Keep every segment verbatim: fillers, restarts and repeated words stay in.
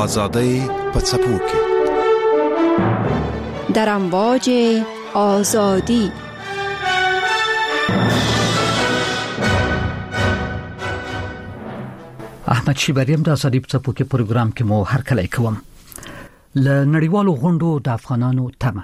آزادۍ په څپو کې در امواج آزادی. احمد شیبریم د آزادۍ په څپو کې پروګرام کې مو هر کله کوم. ل نړیوالو غونډو د افغانانو تمه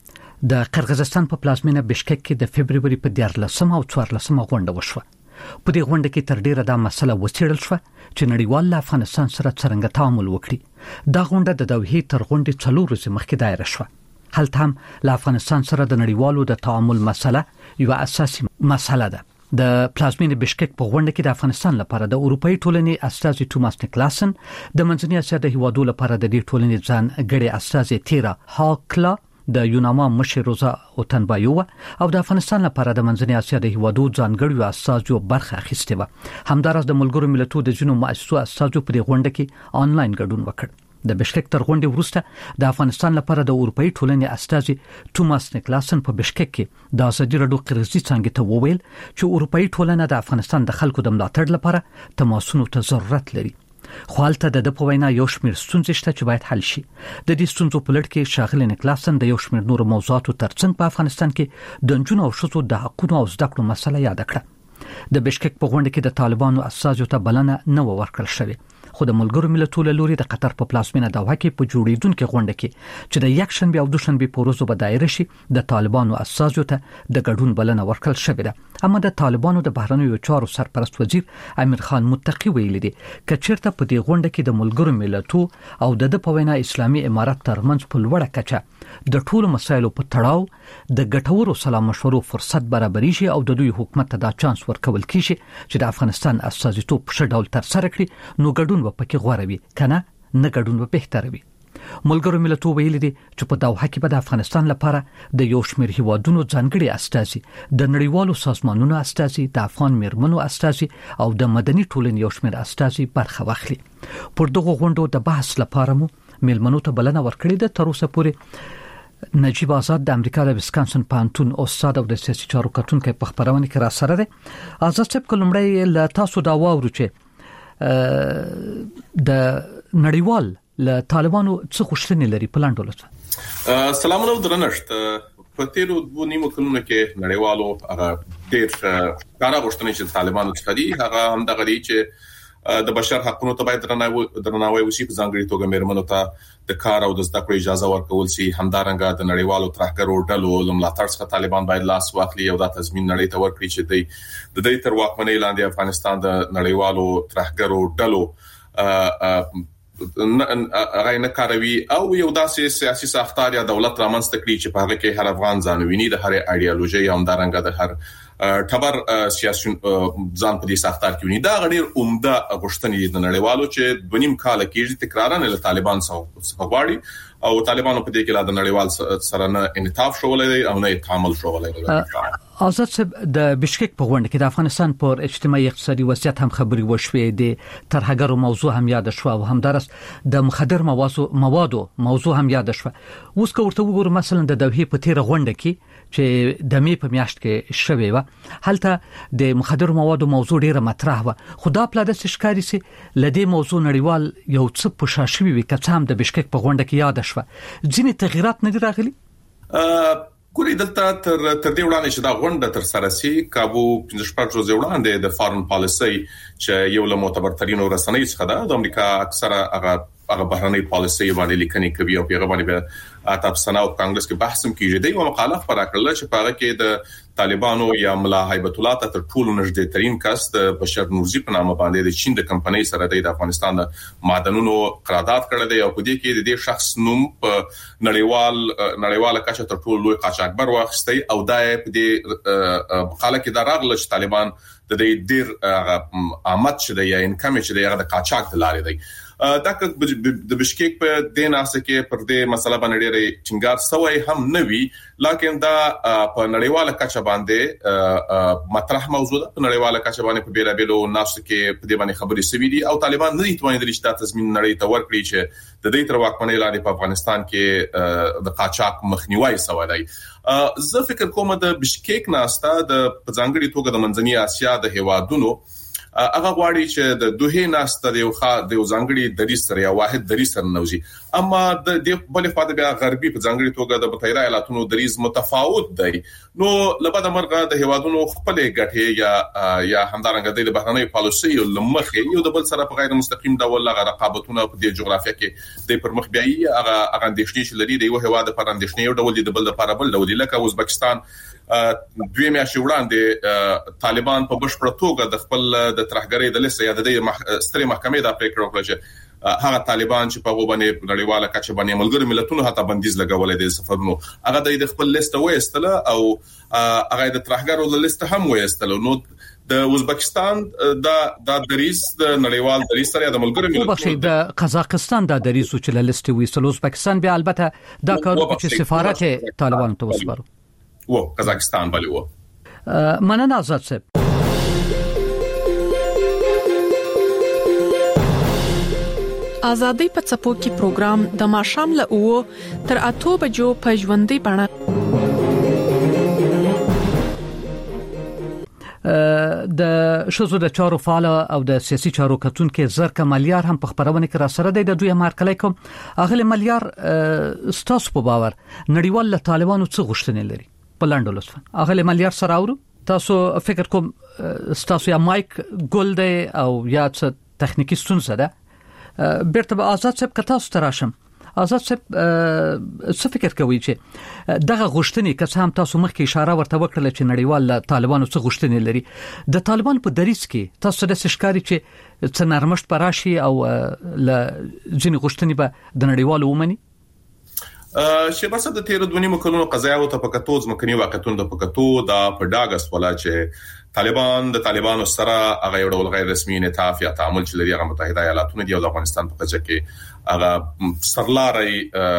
د قرغیزستان په پلازمینه بشکک کې د فبرवरी په دیارلسمه او څوارلسمه غونډه وشوه. په دې غونډه کې تر ډیره دا مسله وڅېړل شوه چې نړیوال له افغانستان سره څنګه تعامل وکړي. دا غونډه د دوحې تر غونډې څلور ورځې مخکې دایره شوه. هلته هم له افغانستان سره د نړیوالو د تعامل مسله یو اساسي مسله ده. د پلازمینه بشکک په غونډه کې د افغانستان لپاره د اروپאי ټولنې استازي توماس نیکلاسن، د منځنۍ اسیا د هیوادو لپاره د دې ټولنې ځان غړي استازي تیرا هاکلا، د یوناما مشر روزا اوتنبایو او د افغانستان لپاره د منځنۍ اسیا د هیوادو ځانګړو استازو برخه اخیسته و. همدارس د ملګرو ملتونو د جنو مؤسسو استازو په غونډه کې آنلاین ګډون وکړ. د بشکک تر غونډې وروسته د افغانستان لپاره د اروپאי ټولنې استازي توماس نیکلاسن په بشکک کې د ازادي راډیو قرغیزي څنګه ته وویل چې اروپאי ټولنه د افغانستان د خلکو د ملاتړ لپاره تماسونو ته ضرورت لري. خو حالته د په وینا یو شمېر ستونزې شته چې باید حل شي. د دې ستونزو په لړ کې شاغلي نیکلاسن د یو شمېر نور موضوعاتو ترڅنګ په افغانستان کې د جنونو او شذو د حقوقو او زده کړو مسله یاد کړه. د بشکک په غونډه کې د طالبانو اساسو ته بلنه نه ورکړل شوې، خو د ملګرو ملتونو لوري د قطر په پلازمینه دوحه کې په جوړیدونکو غونډه کې چې د یک شنبه او دوشنبه په ورځو به دایره شي د طالبانو اساسو ته د ګډون بلنه ورکړل شوې ده. اما د طالبانو د بهرنیو چارو سرپرست وزیر امیر خان متقی ویلي دی چې چیرته په دې غونډه کې د ملګرو ملتونو او د په وینا اسلامي امارات ترمنځ په لوړه کچه د ټولو مسایلو په تړاو د ګټورو سلا مشورو فرصت برابرۍ شي او د دوی حکومت ته دا چانس ورکول کیږي چې د افغانستان استازیتوب په ډول تر سره کړي، نو ګډون به پکې غوړه وي، کنه نه ګډون به بهتره وي. ملګرو ملتونو ویلي دي چې په دوحه کې به د افغانستان لپاره د یو شمېر هیوادونو ځانګړي استازي، د نړیوالو سازمانونو استازي، د افغان میرمنو استازي او د مدني ټولنې یو شمېر استازي برخه واخلي. پر دغه غونډو د بحث لپاره مو میلمنو ته بلنه ورکړې ده. تر اوسه پورې نجیب آزاد د امریکا د ویسکانسن پانتون استاد او د سیاسي چارو کارکونکي په خبرونه کې را سره ده. آزاد صاحب کلمړی له تاسو دا واورو چې د نړیوال له طالبانو څخه خوشتنی لري پلان ډولته. سلام علیکم درنښت. په تیرو دوه نیمو کلونو کې نړیوالو هغه ډېر کارا غوښتنې چې طالبانو څخه دي هغه هم د غړي چې د بشر حقوقو ته باید درناوی وشي، په ځانګړي توګه میرمنو ته د کار او د زده کړې اجازه ورکول شي. همدارنګه د نړیوالو ترهګرو ډلو ملاتړ څخه طالبان باید لاس واخلي او دا تضمین نړۍ ته ورکړي چې د دې تر واکمنۍ لاندې افغانستان د نړیوالو ترهګرو ډلو هغه نه کاروي او یو داسې سیاسي ساختار یا دولت رامنځته کړي چې په هغه کې هر افغان ځان ویني د هر ایډیالوژي او همدارنګه د هر ټبر سیاسي ځان په دې ساختار کې ونی. دا غیر عمده غوښتنې د نړیوالو چې دونیم کال کېږي تکرارا له طالبان څخه غواړي او طالبانو په دې کې لا د نړیوال سره نه انعطاف شولای او نه تعامل شولای. آزاد صاحب د بشکک په غونډه کې د افغانستان پر اجتماعي اقتصادي وضعیت هم خبري وشوې، د ترهګرو موضوع هم یاد شو او همدارس د مخدر موادو موادو موضوع هم یاد شو. اوس که ورته وګورم مثلا د دوحې په تیر غونډه کې چې د می په میاشت کې شوې و، هلته د مخدر موادو موضوع ډیره مطرح و، خدا په لاره ښکاری سي لدې موضوع نړیوال یو څه پوښښوي وي که هم د بشکک په غونډه کې یاد شو. ځینې تغیرات نه دي راغلي. ګوري دلته تر تر دې وړاندې چې دا غونډه تر سره سي کابو پنځه شپږ ورځې وړاندې د فارن پالیسي چې یو له معتبرترینو رسنۍ څخه ده د امریکا اکثره هغه هغه بهرنۍ پالیسي باندې لیکنې کوي او پیغام باندې تاسو سنا او کانګرس کې بحث هم کیږي. دی یو مقاله خبره کړل چې په هغه کې د طالبانو یا ملا هیبت الله ته تر ټولو نږدې ترين کس د بشر نورزي په نامه باندې د چین د کمپنۍ سره د افغانستان د معدنونو قرارداد کړی دی او په دې کې د دې شخص نوم په نړیوال نړیواله کچه تر ټولو لوی قاچاقبر واخیستی او دا په دې مقاله کې دا راغله چې طالبان د دې ډیر آمد شته یا انکم شته یا د قاچاق د لارې دی. دا که د بشکیک په دیناسه کې پر دې مسله باندې ډېرې ټینګار سوی هم نه وي، لکه دا په نړیواله کچه باندې مطرح موضوع ده. په نړیواله کچه باندې په بیلابیلو ناسو کې په دې باندې خبرې سوي دي او طالبان نه توانیدل چې دا تضمین نړۍ ته ورکړي چې د دې تر واکمنۍ لاندې په افغانستان کې د قاچاق مخنیوي سوی دی. زه فکر کوم د بشکیک ناسته د ځانګړي توګه د منځنۍ اسیا د هیوادونو هغه غواړي چې د دوه ناست د یو خا د ځانګړي دریس سره یا واحد دریس سره نوځي اما د بلې خوا د بیا غربي په ځانګړي توګه د متحده ایالاتونو دریس متفاوت دی نو لبد مرغه د هوادونو خپل ګټه یا یا همدارنګه د بهرنۍ پالیسي لمخه یو د بل سره په غیر مستقیم ډول لغه رقابتونه په دې جغرافیه کې د پرمخ بیاي هغه هغه اندېښنې چې لري د یو هواد په اندېښنې یو ډول د بل لپاره بل ډول لکه ازبکستان دوی میاشتې وړاندې طالبان په بشپړ توګه د خپل د ترهګرۍ د لیست یا د سترې محکمې د پریکړه وکړه چې هغه طالبان چې په غوبنه نړیواله کچه باندې ملګری ملتونو حتی بندیز لګولې د سفرونو هغه د خپل لیست وېستله او هغه د ترهګرو د لیست هم وېستله نو د ازبکستان د د دریس د نړیوال دریس سره د ملګری ملتونو په شی د قزاقستان د دریس چې له لیست وېستل ازبکستان بیا البته دا کار چې سفارت طالبان ته وسپارو و قزاقستان بلی و مننه آزاد صاحب. آزادۍ په څپو کې پروګرام د ماښام له اوو تر اته بجو په ژوندۍ بڼه د شوزو د چارو فعال او د سیاسي چارو کتونکو زرکه ملیار هم په خبرونه کې را سره دی د دوی مارکلای کوم اغه ملیار ستاسو په باور نړیوال له طالبانو څه غوښتنې لري په لاندو لسفن اغه ملیار سره اورو تاسو فکر کوم تاسو یا مایک ګول دی او یا څه تخنیکی ستونزه ده بیرته به آزاد صاحب کتا ستراشم آزاد صاحب څه فکر کوي چې دغه غوښتنې که هم تاسو مخکې اشاره ورته وکړه چې نړیوال له طالبانو څه غوښتنې لري د طالبان په دریس کې تاسو د سشکاري چې څه نرمښت پراشي او له ځینې غوښتنې به د نړیوالو ومني چې بس د تیر دونی مکلونو قضایا او تفکتو ځمکني واقعتون د فکتو د پډاګس ولا چې طالبان د طالبانو سره هغه یو ډول غیر رسمي انعطاف یا تعامل چې لري هغه متحده ایالاتونو دی او د افغانستان په کچه کې هغه سرلاري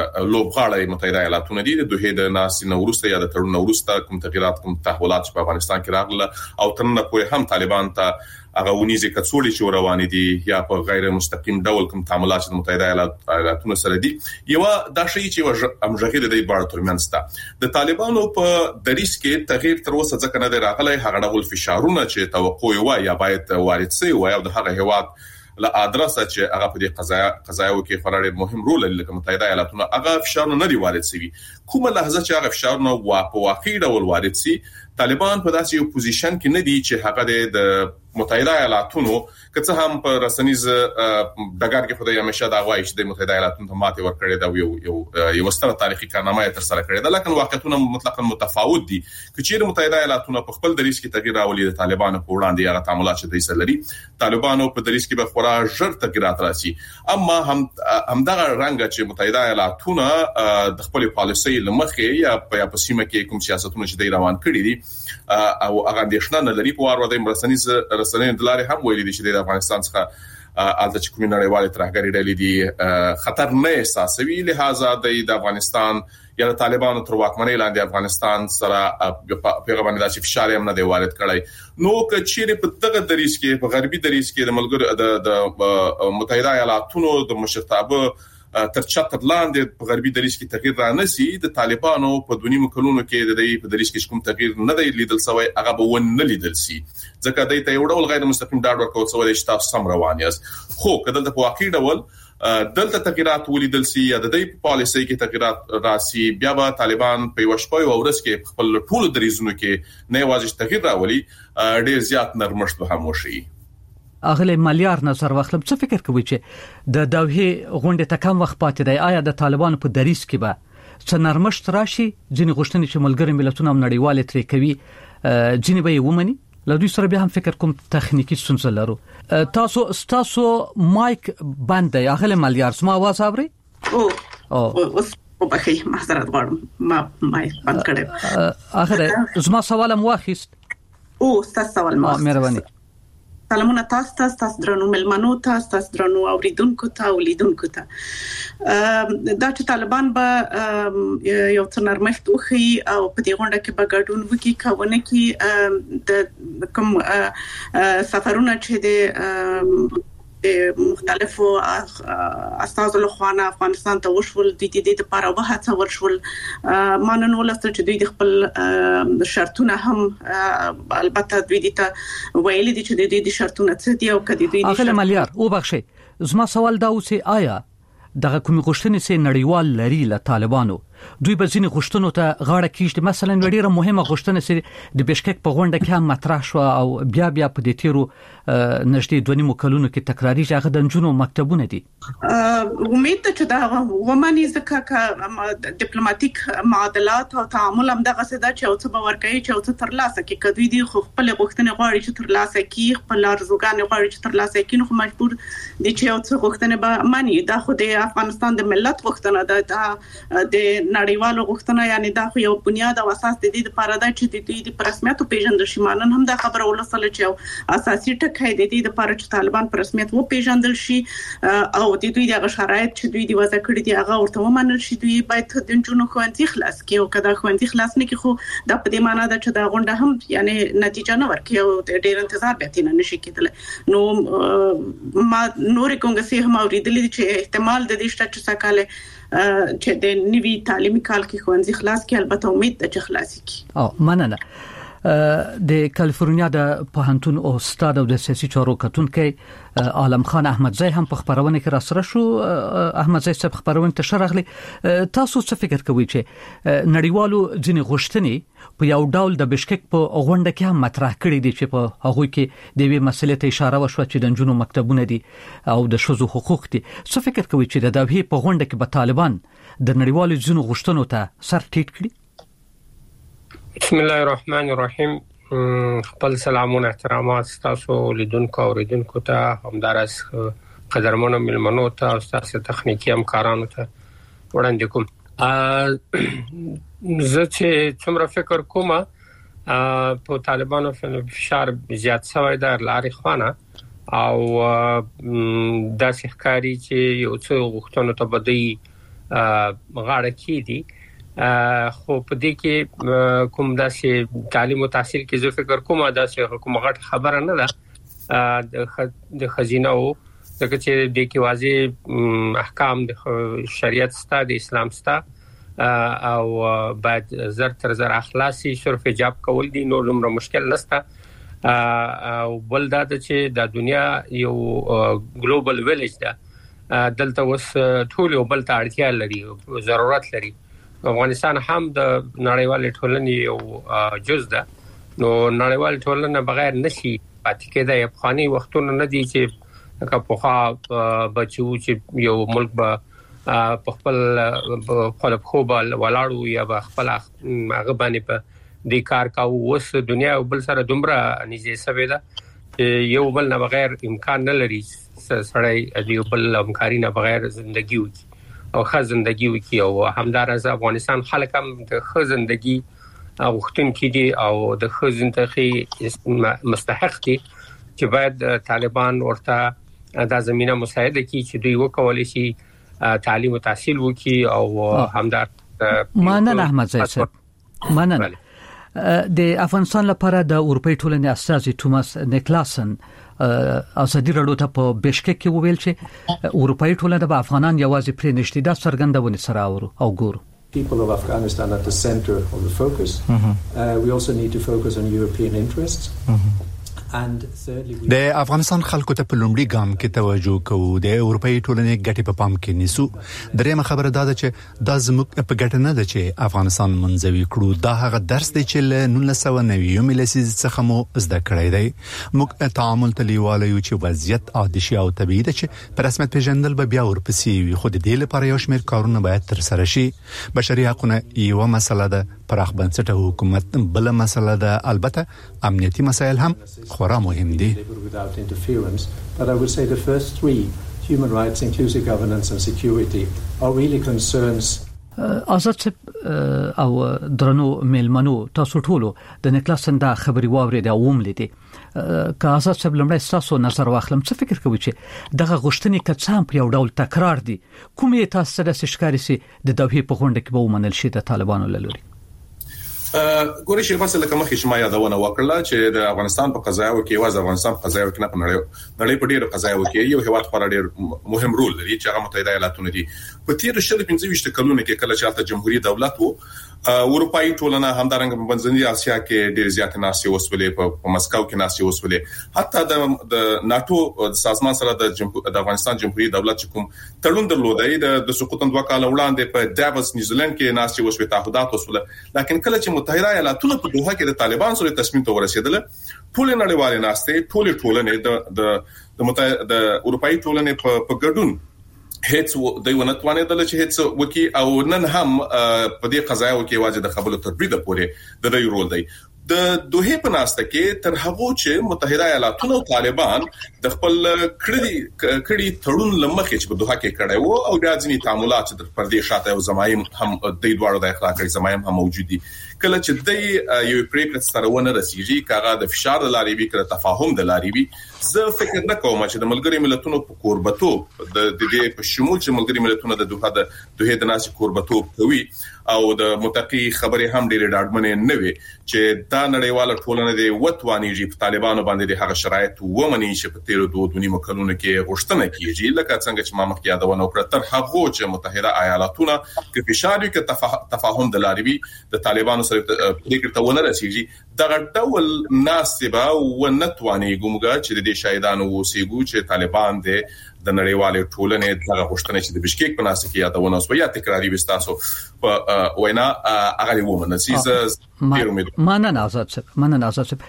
لوبغاړي متحده ایالاتونو دی د دوه د ناس نورسته یا د تړون نورسته کوم تغیرات کوم تحولات په افغانستان کې راغله او ترنه پورې هم طالبان ته هغه ونیزه کڅوړي چې روان دي یا په غیر مستقیم ډول کوم تعاملات د متحده ایالاتونو سره دي یو دا شی چې امژغه د دې بار ترمنځ تا د طالبانو په دریس کې تغییر تر اوسه ځکه نه راغلی هغه ډول فشارونه چې توقع وي یا باید وارد شي او د هغه هواد له ادرسه چې هغه په دې قضایا قضایو کې خوري مهم رول لري لکه متحده ایالاتونو هغه فشارونه نه دی وارد شي کومه لحظه چې هغه فشارونه په واقعي ډول وارد شي طالبان په داسې یو پوزیشن کې نه دي چې هغه د متحده ایالاتونو که څه هم په رسنیز دغه کې خدای همیشه دا وایي چې د متحده ایالاتونو ته ماته ورکړي دا یو یو یو ستره تاریخي کارنامه تر سره کړې ده لکه واقعیتونه مطلقاً متفاوت دي چې چیرې متحده ایالاتونو په خپل دریس کې تغییر راولي د طالبانو په وړاندې هغه تعاملات چې دوی سره لري طالبانو په دریس کې به خورا ژر تغیرات راشي اما هم همدغه رنګ چې متحده ایالاتونو د خپل پالیسي لمخې یا په سیمه کې کوم سیاستونه چې دوی روان کړي دي او هغه د شنه لري په واره د مرسنیز رسنۍ د لارې هم ویلي دي چې د افغانستان څخه الته چې کومې نړیوالې ترهګرۍ ډلې دي خطر نه احساسوي لہذا د افغانستان یا د طالبانو تر واکمنۍ لاندې افغانستان سره پیغام د فشار هم نه دی وارد کړی نو که چیرې په دغه دریس کې په غربي دریس کې د ملګرو د متحده ایالاتونو د مشرتابه تر چتر لاندې په غربي دریس کې تغییر را نسی د طالبانو په دونی مکلونو کې د دې په دریس کې کوم تغییر نه دی لیدل سوی هغه به ون نه لیدل سي ځکه دای ته یو ډول غیر مستقیم ډاډ ورکول سوی چې تاسو سم روان یاست خو کله د واقعي ډول دلته تغیرات ولیدل سي یا د دې پالیسي کې تغیرات راسي بیا به طالبان په وشپوي او ورس کې خپل ټول دریزونو کې نه واځي تغییر راولي ډیر زیات نرمښت به هم وشي اغله ملیار نظر واخلم څه فکر کوي چې د دوه غونډه ته کم وخت پاتې دی آیا د طالبانو په دریس کې به څه نرمښت راشي ځینې غوښتنې چې ملګری ملتونه نړیوال ترې کوي ځینې به ومني له دوی سره بیا هم فکر کوم تخنیکی ستونزه لرو تاسو تاسو مایک بند دی اغله ملیار سم आवाज اوري او او اوس په بخې معذرت غواړم ما مایک بند کړم اخره زما سوال مو واخیست او تاسو سوال مو مهرباني سلامونه تاسو ته تاسو درنو ملمنو تاسو تاسو درنو اوریدونکو ته ولیدونکو ته دا چې طالبان به یو څه نرمښت وخی او په دې غونډه کې به ګډون وکړي کاونه کې د کوم سفرونه چې د مختلفو اساسو له خوانه افغانستان ته وشول د دې لپاره وهڅه ورشول مانن ولست چې دوی خپل شرطونه هم البته دوی ته ویلي دي چې د دې شرطونه څه دي او کدي دوی اخله مليار او بخښي زما سوال دا اوسه آیا دغه کومې غوښتنې سي نړیوال لري له طالبانو دوی به ځینې غوښتنو ته غاړه کیږي مثلا ډیره مهمه غوښتنه سي د بشکک په غونډه کې هم مطرح شو او بیا بیا په دې تیرو نږدې دوه نیمو کلونو کې تکراری ځای د جنونو مکتبونه دي امید ته چې دا ومني ځکه ډیپلوماټیک معادلات او تعامل هم دغه څه دا چې او څه باور کوي چې او څه ترلاسه کوي کدوې دي خو خپل غوښتنې غواړي چې ترلاسه کوي خپل ارزوګان غواړي چې ترلاسه کوي نو مجبور دي چې او څه غوښتنې به مانی دا خو د افغانستان د ملت غوښتنه ده د نړیوالو غوښتنه یعنی دا خو یو بنیاد او اساس د دې لپاره دا چې د دې په رسمیت پیژندل شي مانن هم دا خبره ولسله چې اساسي ټکی د دې لپاره چې طالبان په رسمیت و پیژندل شي او د دوی د شرایط چې دوی دی وضع کړی دی هغه ورته ومنل شي دوی باید د جنونو خوندې خلاص کړي او کدا خوندې خلاص نه کړي خو دا په دې معنی ده چې دا غونډه هم یعنی نتیجه نه ورکړي او د ډیر انتظار به تینه نشي کېدل نو ما نور کومګسي هم اوریدلې چې احتمال د دې شته چې سکاله چې د نوي تعلیمي کال کې خوندې خلاص کې البته امید ده چې خلاصي کی او مننه د کالیفورنیا د پوهنتون استاد او د سیاسي چارو کتونکو عالم خان احمدزی هم په خبرونه کې را سره شو احمدزی صاحب خبرونه ته شرغلي تاسو څه فکر کوئ چې نړیوالو ځینې غوښتنې په یو ډول د بشکک په غونډه کې هم مطرح کړي دي چې په هغه کې د وی مسلې ته اشاره وشو چې د جنونو مکتبونه دي او د شذو حقوق دي څه فکر کوئ چې د دوی په غونډه کې به طالبان د نړیوالو ځینو غوښتنو ته سر ټیټ کړي بسم الله الرحمن الرحیم خپل سلامونه احترامات تاسو لیدونکو او ریدونکو ته همدارس قدرمنو ملمنو ته او تاسو تخنیکی همکارانو ته وړاندې کوم زه چې څومره فکر کوم په طالبانو فشار زیات شوی در لارې خوانه او داسې ښکاري چې یو څه غوښتنو ته بدی غاړه کیدي خو په دې کې کوم داسې تعلیم او تحصیل کې زه فکر کوم داسې حکومت خبره نه ده د خزینه او ځکه چې د کې واضح احکام د شریعت ستا د اسلام ستا او بعد زر تر زر اخلاصي صرف حجاب کول دي نو لمره مشکل نسته او بل دا چې د دنیا یو ګلوبل ویلیج ده دلته وس ټول یو بل ته اړتیا لري ضرورت لري افغانستان هم د نړیوال ټولنې یو جز ده نو نړیوال ټولنه بغیر نشي پاتې کېدای افغاني وختونه نه دي چې کپوخا بچو چې یو ملک به په خپل خپل خو بل ولاړو یا به خپل هغه باندې په دې کار کاوه وس دنیا بل سره دومره نږدې سوي ده یو بل نه بغیر امکان نه لري سړی یو بل همکاري نه بغیر ژوندۍ وي او ښه ژوندۍ وکړي او همدارس افغانستان خلک هم د ښه ژوندۍ غوښتونکي دي او د ښه ژوندۍ مستحق دي چې باید طالبان ورته دا زمينه مساعده کړي چې دوی وکولای شي تعلیم او تحصیل وکړي او همدار مننه احمدزی صاحب مننه د افغانستان لپاره د اروپای ټولنې استازي توماس نیکلاسن ازادي راډیو ته په بشکک کې وویل چې اروپای ټولنه د افغانان یوازې پرې نشته دا څرګندونه سره اورو او ګورو people of Afghanistan at the center of the focus. Mm-hmm. Uh, we also need to focus on European interests. Mm-hmm. د افغانستان خلکو ته په لومړي ګام کې توجه کوو د اروپאי ټولنې ګټې په پام کې نیسو درېمه خبره دا ده چې د زموږ په ګټه نه ده چې افغانستان منځوي کړو دا هغه درس دی چې له نولس سوه نوي لسیزې څخه مو زده کړی دی موږ تعامل ته لیواله یو چې وضعیت عادي شي او طبيعي ده چې په رسمیت پیژندل به بیا ورپسې وي خو د دې لپاره یو شمېر کارونه باید تر سره شي بشري حقوقونه یو مسله ده پراخ بنسټه حکومت بل مسله ده البته امنیتي مسایل هم خورا مهم دي but I would say the first three human rights inclusive governance and security are really concerns آزاد او درنو ملمنو تاسو ټولو د نکلاسن دا خبري واوري دا اوم لیدي که آزاد صاحب لمړی تاسو نظر واخلم څه فکر کوئ چې دغه غوښتنې کڅام په یو ډول تکرار دي کومې تاسو سره شکاري سي د دوی په غونډه کې به ومنل شي د طالبانو لوري ګوري شي مثلا کومه خشمه یادونه وکړه چې د افغانستان په قضایو کې واز افغانستان په قضایو کې نه پنړې نړۍ په ډیرو قضایو کې یو هیواد پر ډیر مهم رول لري چې هغه متحده ایالاتونه دي په تیر شل پنځه ویشت کلونو کې کله چې حتی جمهوریت دولت وو اروپאי ټولنه همدارنګ په منځنۍ اسیا کې ډېر زیات ناسي وسولې په مسکو کې ناسي وسولې حتی د د ناتو د سازمان سره د د افغانستان جمهوریت دولت کوم تړون درلودای د سقوط دوه کال وړاندې په دافوس نیوزیلند کې ناسي وسولې تعهدات وسوله لکه کله چې متحده ایالاتونه په دوحه کې د طالبان سره تصمیم ته ورسېدل ټول نړیوال ناسته ټول ټولنې د د د اروپאי ټولنې په ګډون هیڅ د ونتوانه د لچ هیڅ وکي او نن هم په دې قضایا وکي واجب د خبرو تدبیر د پوره د رول دی د دوه په ناسته کې تر هغه چې متحده ایالاتونه او طالبان د خپل کړي کړي تړون لمخې چې په دوه کې کړي وو او بیا ځینی تعاملات د پردي شاته او زمایم هم د دوړو د اخلاقي زمایم هم موجود دي کله چې د یو پریکړه سره ونه رسیږي کاغه د فشار د لاري وی کړه تفاهم د لاري وی زه فکر نه کوم چې د ملګری ملتونو په قربتو د دې په شمول چې ملګری ملتونو د دوه د دوه د ناس قربتو کوي او د متقی خبره هم ډېر ډاډمنه نه وي چې دا نړیواله ټولنه د وټوانیږي په طالبانو باندې د هغه شرایط ومني چې په تیر دوه دونی مکلونه کې غوښتنه کیږي لکه څنګه چې ما مخکې یادونه وکړه تر هغه چې متحده ایالاتونه کې فشار کې تفاهم د لاري د طالبانو سره پریکړه ته ونه رسیږي دا ډول ناسبه و نتواني ګمګه چې د شهیدانو وسیګو چې طالبان د د نړیوالې ټولنې دغه غوښتنه چې د بشکیک په ناسه کې یادونه اوس یا تکراری وستاسو په وینا هغه ومنه سیزه مننه آزاد صاحب مننه آزاد صاحب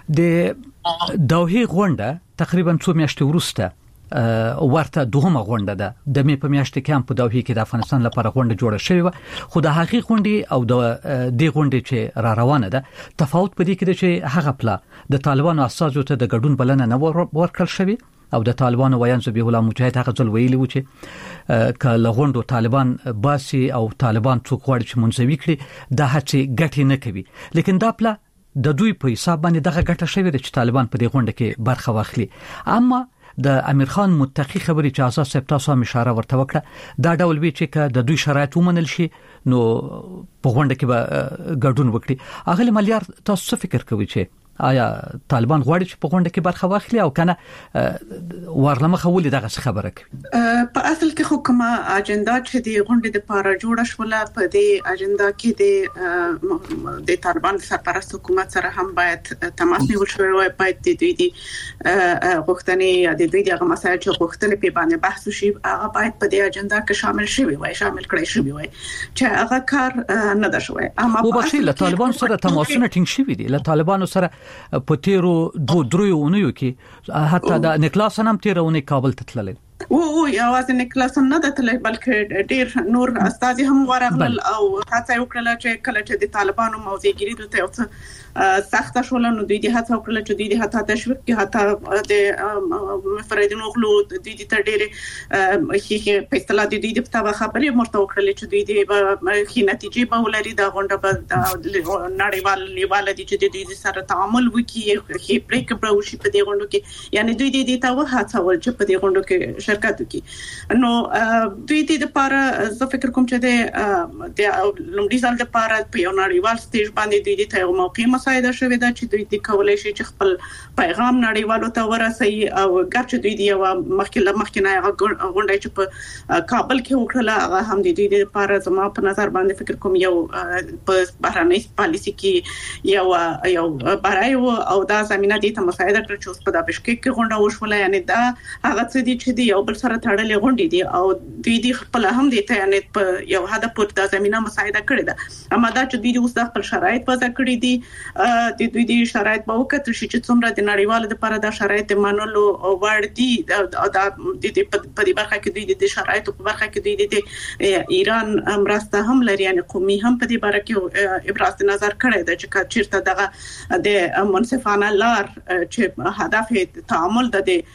د دوحه غونډه تقریبا څو میاشتې وروسته ورته دوهمه غونډه ده د می په میاشت کې هم په دوحه کې د افغانستان لپاره غونډه جوړه شوې و خو د حقیقي غونډې او د دې غونډې چې را روانه ده تفاوت پدې کې ده چې هغه پلا د طالبانو اساسو ته د ګډون بلنه نه ورکړل شوی او د طالبانو ویان زبیح الله مجاهد هغه ځل ویلي و چې کله غونډو طالبان باسي او طالبان څوک غواړي چې منځوي کړي د هڅې ګټې نه کوي لیکن دا پلا د دوی په حساب باندې دغه ګټه شوی چې طالبان په دې غونډه کې برخه واخلي اما د امیر خان متقی خبري چې اساس سپتا سو اشاره ورته وکړه دا ډول وی چې د دوی شرایط ومنل شي نو په غونډه کې به ګډون وکړي اغلی مليار تاسو فکر کوي چې آیا طالبان غواړي چې په غونډه کې برخه واخلي او کنه ورلمخه ولې دغه خبره کوي په اصل کې خو کومه اجنډا چې د غونډې د پاره جوړه شوله په دې اجنډا کې د د طالبان سرپرست حکومت سره هم باید تماس نیول شوی وي باید د دوی د غوښتنې د دوی د مسایل چې غوښتنې په باندې بحث وشي هغه باید په دې اجنډا کې شامل شوی وي شامل کړی شوی وي چې هغه کار نه ده شوی اما په بشي له طالبان سره تماسونه ټینګ شوی دي له طالبانو سره په تیرو دو دریو اونیو کې حتی د نکلاس هم تیرونه کابل ته تللی او او یوازې نکلاس نه د تللی بلکې ډیر نور استاد هم ورغلل او هڅه وکړه چې کله چې د طالبانو موضوعګری دلته سخت شول نو دوی د هڅه وکړه چې دوی د هڅه تشویق کې حتی د مفردین اوغلو د دې تر ډیر هیڅ په اصطلاح د دې په تابع خبرې مرته وکړه چې دوی د خې نتیجې به ولري د غونډه په نړیوال لیوال دي چې د دې سره تعامل وکړي خې پریک به وشي په دې غونډه کې یعنی دوی د دې ته هڅه ول چې په دې غونډه کې شرکت وکړي نو دوی دې لپاره زه فکر کوم چې د د لومړي ځل لپاره په یو نړیوال سټیج باندې دوی ته یو موقع مساعده شوې ده چې دوی د کولای شي چې خپل پیغام نړیوالو ته ورسوي او ګرځي دوی دی یو مخکې مخکې نه غونډه چې په کابل کې وکړه هغه هم د دوی لپاره زما په نظر باندې فکر کوم یو په بهرنۍ پالیسي کې یو یو برای او دا زمينه دي ته مساعده کړ چې اوس په د بشکیک کې غونډه وشوله یعنی دا هغه څه دي چې دی یو بل سره تړلې غونډې دي او دوی د خپل هم دي ته یعنی په یو هدف پورته د زمينه مساعده کړې ده اما دا چې دوی اوس د خپل شرایط وضع کړی دي د دوی د شرایط به وکړي چې څومره د نړیوالو لپاره د شرایط منلو وړ دي د په دې برخه کې دوی د شرایطو په برخه کې دوی د ایران مرسته هم لري یعنی قومي هم په دې باره کې ابراز نظر کړی دی چې چیرته دغه د منصفانه لار چې هدف تعامل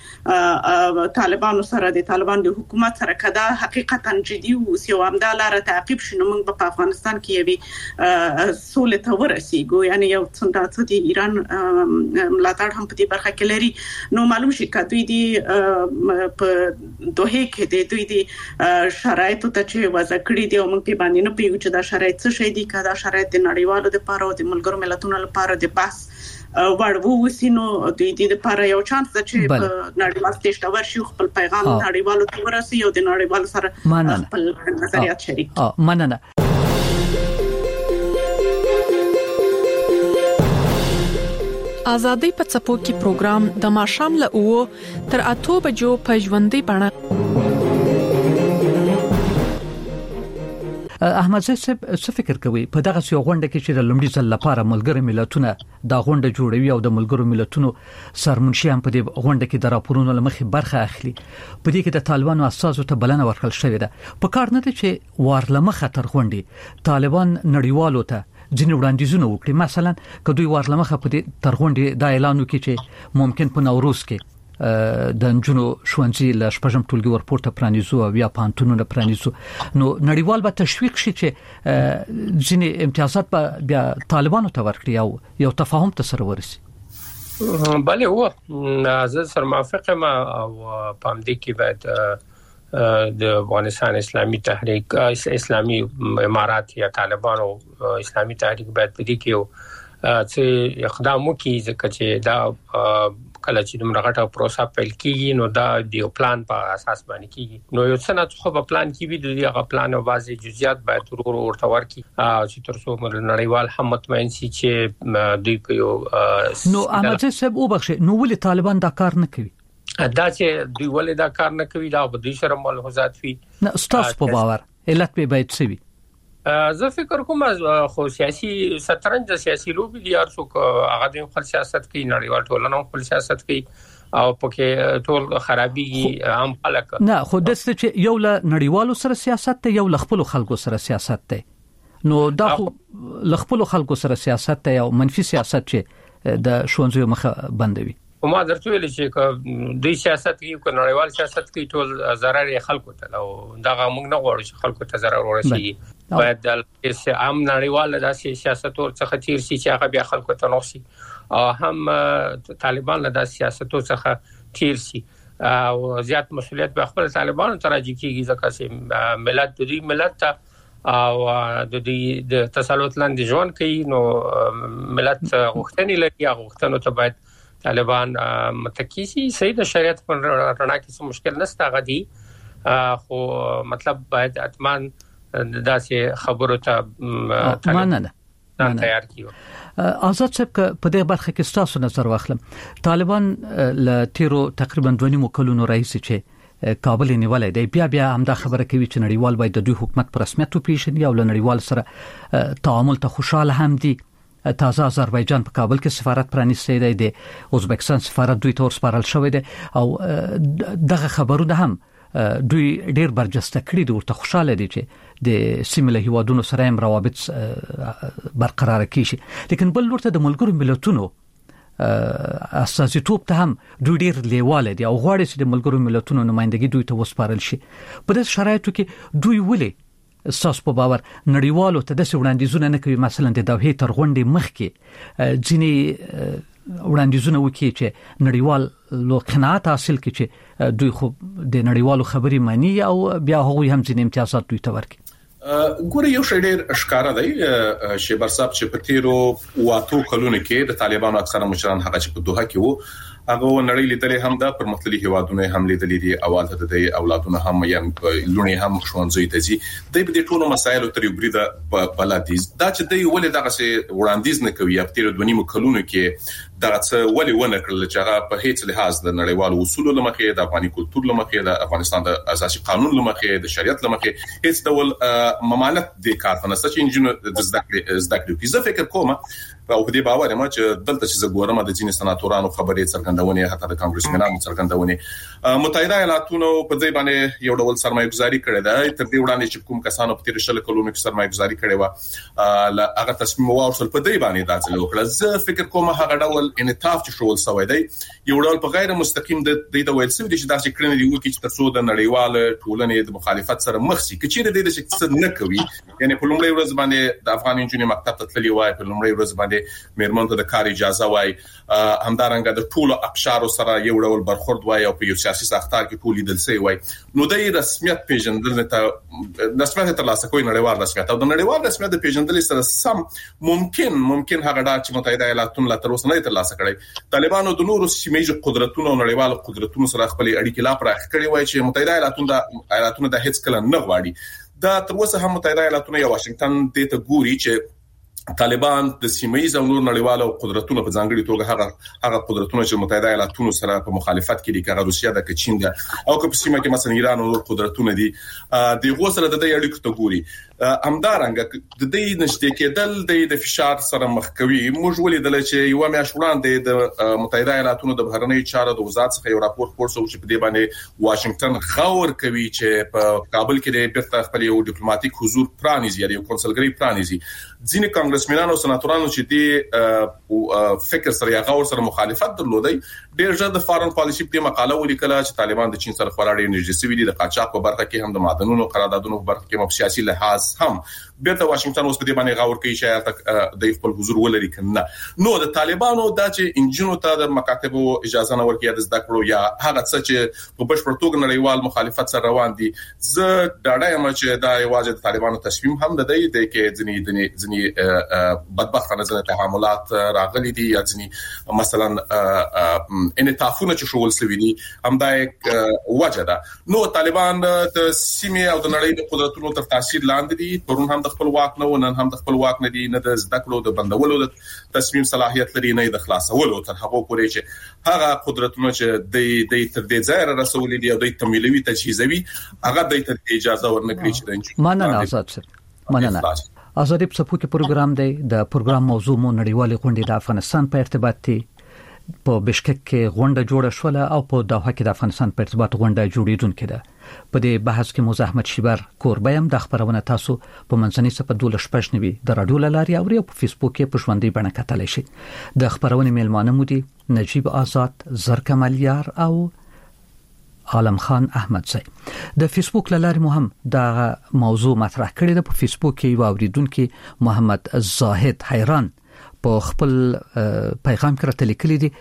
د طالبانو سره د طالبان د حکومت سره کدا حقیقتا جدي او سیو همدا لار تعقیب شنو موږ په افغانستان کې یوي سولې ته ورسیږو یعنی یو څنګه د ایران ملاتړ هم په دې برخه کې لري نو معلوم شي کدوې دي په دوه کې د دوی دي شرایطو ته چې وضع کړی دی او موږ په باندې نه پیږو چې دا شرایط څه شي دي کدا شرایط د نړیوالو لپاره او د ملګرو ملتونو لپاره د بحث ورو وسینو د دې لپاره یو چانس ده چې نړیوال ستېج ته ورشي خپل پیغام نړیوالو ته ورسي او د نړیوالو سره خپل نظریات شریک اه مننه ازادي په څپو کې پروګرام د ماشام له او تر اته بجو په ژوندۍ بڼه احمد صاحب څه فکر کوي په دغه یو غونډه کې چې د لومړي ځل لپاره ملګری ملتونه دا غونډه جوړوي او د ملګرو ملتونو سرمنشي هم په دې غونډه کې د راپورونو لمخې برخه اخلي په دې کې د طالبانو اساسو ته بلنه ورکړل شوې ده په کار نه دي چې وارلمخه تر غونډې طالبان نړیوالو ته ځینې وړاندیزونه وکړي مثلا کدوې وارلمخه په دې تر غونډې دا اعلان وکړي چې ممکن په نوروز کې د نجونو شوانځي له شپږم ټولګي ورپورته پرانیزو او یا پانتونونه پرانیزو نو نړیوال به تشویق شي چې ځینې امتیازات به بیا طالبانو ته ورکړي او یو تفاهم ته سره ورسي بله هو زه سره موافق یم او په دې کې باید د افغانستان اسلامي تحریک اسلامي امارات یا طالبان او اسلامي تحریک باید په دې کې یو چې اقدام وکړي ځکه چې دا کله چې د مرغټه پروسه پیل کیږي نو دا د پلان په اساس باندې کیږي نو یو څه نه خو په پلان کې وي د دې پلان او بعضي جزئیات باید ورو ورو ورته ورکړي چې تر څو نړیوال هم مطمئن شي چې دوی په یو نو احمد صاحب وبخښه نو ولې طالبان دا کار نه کوي دا چې دوی ولې دا کار نه کوي دا به دوی سره ملحوظات وي نه ستاسو په باور علت به باید څه وي زه فکر کوم خو سیاسي سترنج سیاسي لوبي دي ارڅوک هغه د خپل سیاست کې نړیوال ټولنه خپل سیاست کې او پکې ټول خرابيږي عام خلک نه خو د څه چې یو له نړیوالو سره سیاست ته یو له خپل خلکو سره سیاست ته نو دا خو له خپل خلکو سره سیاست ته یو منفي سیاست چې د شونځو مخه بندوي او ما درته ویل چې دوی سیاست کې کو نړیوال سیاست کې ټول ضرر خلکو ته او دا موږ نه غواړو چې خلکو ته ضرر ورسیږي باید د عام نړیوال داسې سیاستو څخه تیر شي چې هغه بیا خلکو ته نوسي او هم طالبان له داسې سیاستو څخه تیر شي او زیات مسؤلیت به خپل طالبانو ته راځي کیږي ځکه چې ملت د دې ملت ته او د دې د تسلط لاندې ژوند کوي نو ملت غوښتنې لري هغه غوښتنو ته باید طالبان متکیسي سید شریعت پر رڼا کې څه مشکل نشته غدي خو مطلب باید اتمان داسې خبرو ته مننه تیار کیو آزاد صاحب په دې برخه کې تاسو نظر واخلم طالبان ل تیرو تقریبا دوه نیمو کلونو رئیس چې کابل نیولای دی بیا بیا هم دا خبره کوي چې نړیوال باید د دوی حکومت پر رسمیت وپیژني او له نړیوال سره تعامل ته خوشاله هم دي تازه آذربایجان په کابل کې سفارت پرانیستی دی د ازبکستان سفارت دوی ته ورسپارل شوی دی او دغه خبرونه هم دوی ډیر برجسته کړي دي ورته خوشاله دي چې د سیمه له هیوادونو سره هم روابط برقرار کړي لیکن بل ورته د ملګرو ملتونو اساسي توپ ته هم دوی ډیر لیواله دي او غواړي چې د ملګرو ملتونو نمائندګي دوی ته وسپارل شي په دې شرایطو کې دوی ولې اساس په باور نړیوالو ته د وړاندیزونه نه کوي مثلا د دوحې تر غونډې مخکې ځینې وړاندیزونه وکړي چې نړیوال لو قناعت حاصل کړي چې دوی خو د نړیوالو خبرې مانی او بیا هغوی هم ځینې امتیازات دوی ته ورکړي ګوره یو شی ډیر ښکارا دی چې برساب چې په تیرو واتو کلونو کې د طالبانو اکثره مشران هغه چې په دوحه کې وو هغه نړۍ لیدلې هم د پرمختللي هیوادونو هم لیدلې دي اواله د اولادونو هم یا لونی هم شوانځي ته دي د دې ټولو مسایلو تر یو بریده بلادیز دا چې دی ولې دغه سي وړاندیز نه کوي په دوه نیمو کلونو کې دا څه ولې ونه کړل چې هغه په هیڅ لحاظ د نړیوالو اصولو لمخې د افغاني کلچر لمخې د افغانستان د اساسي قانون لمخې د شریعت لمخې هیڅ ډول ممانعت د کارتنه چې انجینر د زده کړې زه فکر کوم او په دې باور یم چې دلته چې زګورم د ځینې سناتورانو خبرې څرګند څرګندونه حتی د کانګرسمنانو څرګندونه متحده ایالاتونو په دې باندې یو ډول سرمایه‌ګزاري کړې ده تر دې وړاندې چې کوم کسانو په تیر شل کلونو کې سرمایه‌ګزاري کړې و هغه تصمیم واوسل په دې باندې داسې وکړه زه فکر کوم هغه ډول انعطاف چې شول سوی دی یو ډول په غیر مستقیم د دې د ویل سوي چې داسې کړنې دی وکړي چې تر څو د نړیوال ټولنې د مخالفت سره مخ شي کچېره د دې چې نه کوي یعنی په لومړی ورځ باندې د افغان انجونې مکتب ته تللی وای په لومړی ورځ باندې میرمن ته د کار اجازه وای همدارنګه د ټولو اقشارو سره یو ډول برخورد وای او په یو سیاسي ساختار کې ټولې دلسي وای نو د رسمیت پیژندل ته رسمیت تر لاسه کوي نړیوال رسمیت او د نړیوال رسمیت د پیژندل سره سم ممکن ممکن هغه د چې متحده ایالاتونو لا تر اوسه نه تر لاسه کړي طالبانو د نورو سیمه‌ایز قدرتونو او نړیوال قدرتونو سره خپل اړیکې لا پراخ کړي وای چې متحده ایالاتونو د ایالاتونو د هیڅ کله نه غواړي دا تر اوسه هم متحده ایالاتونو یا واشنگټن د ته ګوري چې طالبان د سیمه‌ایز او نور نړیوالو قدرتونو په ځانګړي توګه هغه هغه قدرتونه چې متحده ایالاتونو سره په مخالفت کې دي کغه روسیا د کچین ده او که په سیمه کې مثلا ایران او نور قدرتونه دي د غو سره د دې اړیکو ته ګوري همدارنګه د دې نشته کېدل د فشار سره مخ کوي موږ ولیدل چې یو میاشت وړاندې د متحده ایالاتونو د بهرنی چارو د وزارت څخه یو راپور خپور شو چې په دې باندې واشنگټن خاور کوي چې په کابل کې د بیرته خپل یو ډیپلوماټیک حضور پرانیزي یا یو کنسلګری پرانیزي ځینې کانګرسمنانو سناتورانو چې دی فکر سره یا غور سره مخالفت درلودي ډېر ژر د فارن پالیسی په مقاله ولیکله چې طالبان د چین سره خورا ډېر نږدې سوي دي د قاچاق په برخه کې هم د معدنونو قراردادونو په برخه کې هم سیاسي لحاظ هم بیرته واشنگټن اوس په دې باندې غور کوي چې د خپل حضور ولري کنه نو د طالبانو د چې انجینو ته د مکاتبو اجازه نه ورکړي د زده کړو یا هغه څه چې په بشپړ توګه نړیوال مخالفت سره روان دي زه ډاډه یم چې دا یوازې د طالبانو تصمیم هم نه دی د کې ځنی ځنی بدبختانه ځنه تحملات راغلي دي یا ځنی مثلا انعطافونه چې شول سوي دي هم دا وجه ده نو طالبان د سیمه او د نړۍ د قدرتونو تر تاثیر لاندې دي پرون هم د خپل واک نه ونن هم د خپل واک نه دي نه د زده کړو د بندولو د تصمیم صلاحیت لري نه د خلاصولو تر هغه پورې چې هغه قدرتونه چې د د تر دې ځای رسولي دي او د تمویلوي تجهیزوي هغه د تر اجازه ورنکړي چې د مننه آزاد سره مننه آزادی په څپو کې پروګرام دی د پروګرام موضوع مو نړیوالې غونډې د افغانستان په ارتباط دی په بشکک کې غونډه جوړه شوله او په دوحه کې د افغانستان په ارتباط غونډه جوړیدونکې ده په دې بحث کې موږ احمد شیبر کوربایم د خبرونه تاسو په منځنۍ صفه دولس پښنوي د رادیو لاري او په فیسبوک کې په ژوندۍ بڼه کتلی شي د خبرونه میلمانه مو دي نجیب آزاد زرکمالیار او عالم خان احمدزی د فیسبوک لاري مو هم د موضوع مطرح کړی ده په فیسبوک کې یو اوریدونکو محمد زاهد حیران په خپل پیغام کې راته لیکلي دي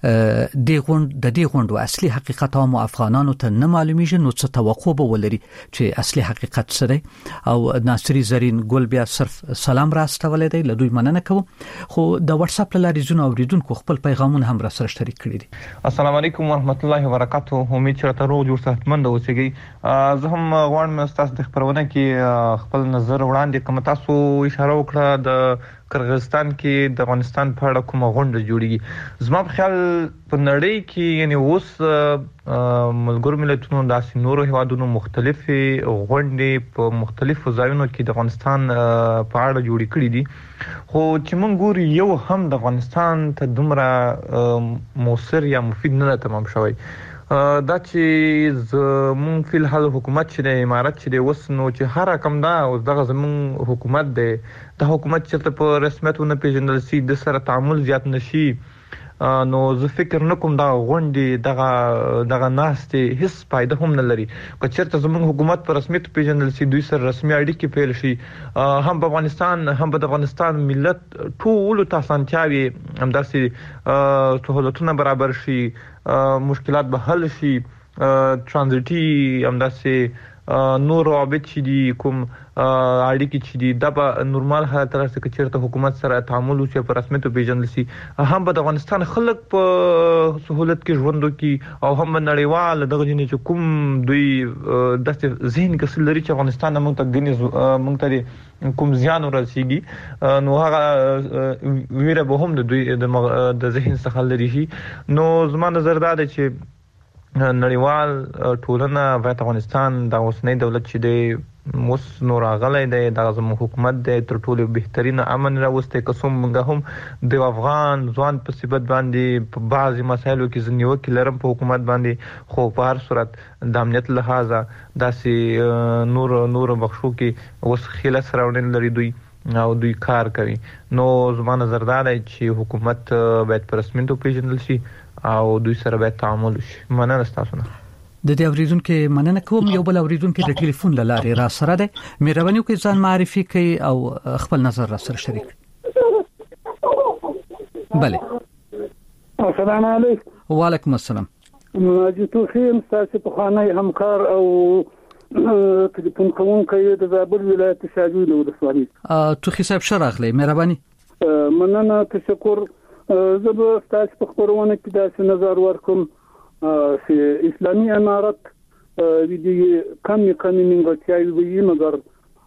د غوند د دې غوند اصلي حقیقت هم افغانانو ته نه معلومیږي نو څه توقع به ولري چې اصلي حقیقت څه دی او ناصری زرین ګل بیا صرف سلام راستولې دی له دوی مننه کوم خو د واتس اپ لاري زونه اوریدونکو خپل پیغامونه هم را سره شریک کړي دي السلام علیکم ورحمت الله وبرکاته امید چې تاسو جوړ صحتمند اوسئ زه هم غواړم تاسو د خبرونه کې خپل نظر وړاندې کوم تاسو اشاره وکړه د قرغیزستان کې د افغانستان په اړه کومه غونډه جوړیږي زما په خیال په نړۍ کې یعنی اوس ملګرو ملتونو داسې نورو هیوادونو مختلفې غونډې په مختلفو ځایونو کې د افغانستان په اړه جوړې کړې دي خو چې موږ ګورو یو هم د افغانستان ته دومره موثر یا مفید نه تمام شوی دا چې زمون فی الحال حکومت چې د امارات چې د وسنو چې هر رقم دا او دغه زمون حکومت دی د حکومت چې په رسمیتونه پیژندل سي د سره تعامل زیات نشي نو زه فکر نکوم دا غونډې دغه دغه ناشته هیڅ فائدہ هم نه لري که چېرته زمون حکومت په رسمیت پیژندل سي دوی سره رسمي اړیکې پیل شي هم په افغانستان هم په افغانستان ملت ټول تاسانتیاوي هم داسې سہولتونه برابر شي مشکلات به حل شي ترانزیټي هم داسې نور روابط چې دي کوم اړیکې چې دي دا په نورمال حالت راځي چې چیرته حکومت سره تعامل وشي په رسمیت پیژندل شي هم په افغانستان خلک په سہولت کې ژوند کوي او هم نړیوال دغه جنې چې کوم دوی د ذهن کې لري چې افغانستان موږ ته غني موږ ته کوم زیان ورسیږي نو هغه ویره به هم د دوی د ذهن څخه لري شي نو زما نظر دا دی چې نړیوال ټولنه په افغانستان د اوسنۍ دولت چې دی اوس نور غلې دی د اعظم حکومت د تر ټولو بهترین امن راوسته قسم موږ هم د افغان ځوان په صفت باندې په بعضي مسایلو کې ځنیو کې لرم په حکومت باندې خو په هر صورت د امنیت لحاظه داسې نور نور بخښو کې اوس خله سراوندین لري دوی او دوی کار کوي نو زما نظر دا دی چې حکومت باید په رسمیت پیژندل شي او دوی سره باید تعامل وشي. مننه تاسو نه د دې اوریدونکو مننه کوم. یو بل اوریدونکو د ټلیفون لارې را سره ده مهرباني وکړئ ځان معرفي کړئ او خپل نظر را سره شریک. بله السلام علیکم. وعلیکم السلام. ماجد توخیم تاسو په خانه همکار او ټلیفون کوونکی د زابل ولایت شاجوی له ولسوالۍ. توخی صاحب شراغلی مهرباني. مننه تشکر. زه به تاسو په خبرونه کې داسې نظر ورکوم چې اسلامي امارت د کمی کمی نیمګړتیاوې وي مګر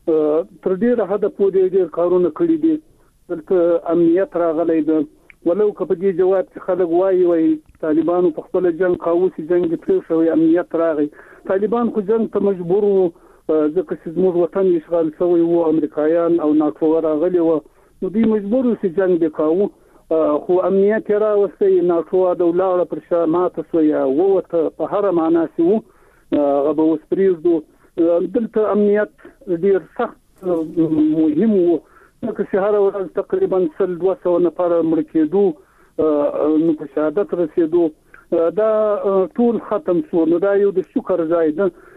تر ډیره حده پورې ډیر کارونه کړي دي. دلته امنیت راغلی دی ولو که په دې جواب چې خلک وایي وایي طالبانو په خپل جنگ کاوه چې جنگ پرې شوی امنیت راغی. طالبان خو جنگ ته مجبور وو ځکه چې زموږ وطن اشغال شوی وو امریکایان او ناټو راغلي وو نو دوی مجبور وو چې جنگ وکاوه خو امنیت راوستي ناټو د ولاړه پر شامات سویا ووته په هر معنا سو غو وسپریزو دلته امنیت ډیر سخت مهم وو که شهر ورځ تقریبا سل دوه سوه نفر مړ کېدو نو په شهادت رسیدو دا ټول ختم شو. نو دا یو د شکر ځای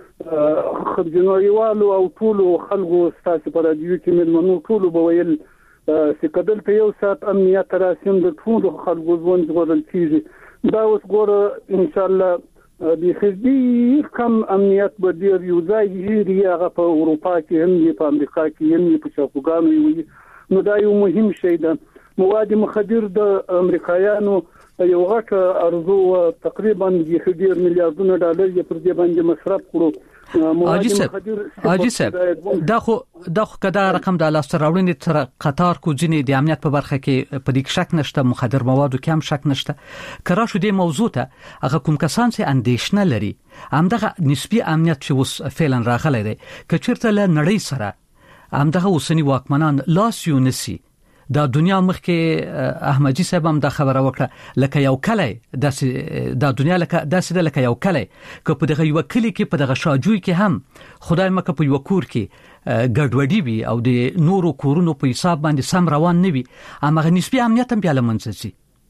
ده خبرجنوالو او ټول خلکو ستاسو پر رادیو کې ملمنو ټول به ویل چې کدل په یو سات امنیت راسم د ټول خلکو ژوند ژغورل کیږي. دا اوس ګوره ان شاء الله د خزي کم امنیت به ډیر یو ځای هي هغه په اروپا کې هم په امریکا کې هم په شاپوګانو وي نو دا یو مهم شی ده. مواد مخدر د امریکایانو یو غټ ارزو تقریبا ډیر میلیارډونه ډالر یې پر دې باندې مصرف کړو. حاجی صاحب حاجی صاحب دا خو دا خو کدا رقم د لاس راوړنې تر قطار کو ځینې د امنیت په برخه کې په دې شک نشته مخدر موادو کې هم شک نشته. کرا شو دې موضوع ته هغه کوم کسان چې اندېښنه لري همدغه نسبی امنیت چې اوس فعلا راغلی دی که چیرته له نړۍ سره همدغه اوسنی واکمنان لاس یو نسی دا دنیا مخکې احمدی صاحب هم دا خبره وکړه لکه یو کلی داسې دا دنیا لکه داسې لکه یو کلی که په دغه یو کلی کې په دغه شاجوی کې هم خدای مکه په یو کور کې ګډوډي وي او د نورو کورونو په حساب باندې سم روان نه وي هغه نسبی امنیت هم بیا لمنځه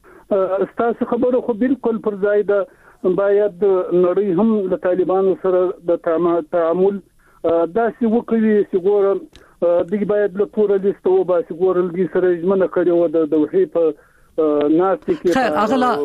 شي. تاسو خبره خو بالکل پر ځای ده باید نړۍ هم له طالبانو سره د تعامل داسې وکړي چې ګورم دغه باید له پوره لیست او باسي ګورل دي سره ژمنه کړي و د دوحې په ناستي کې خیر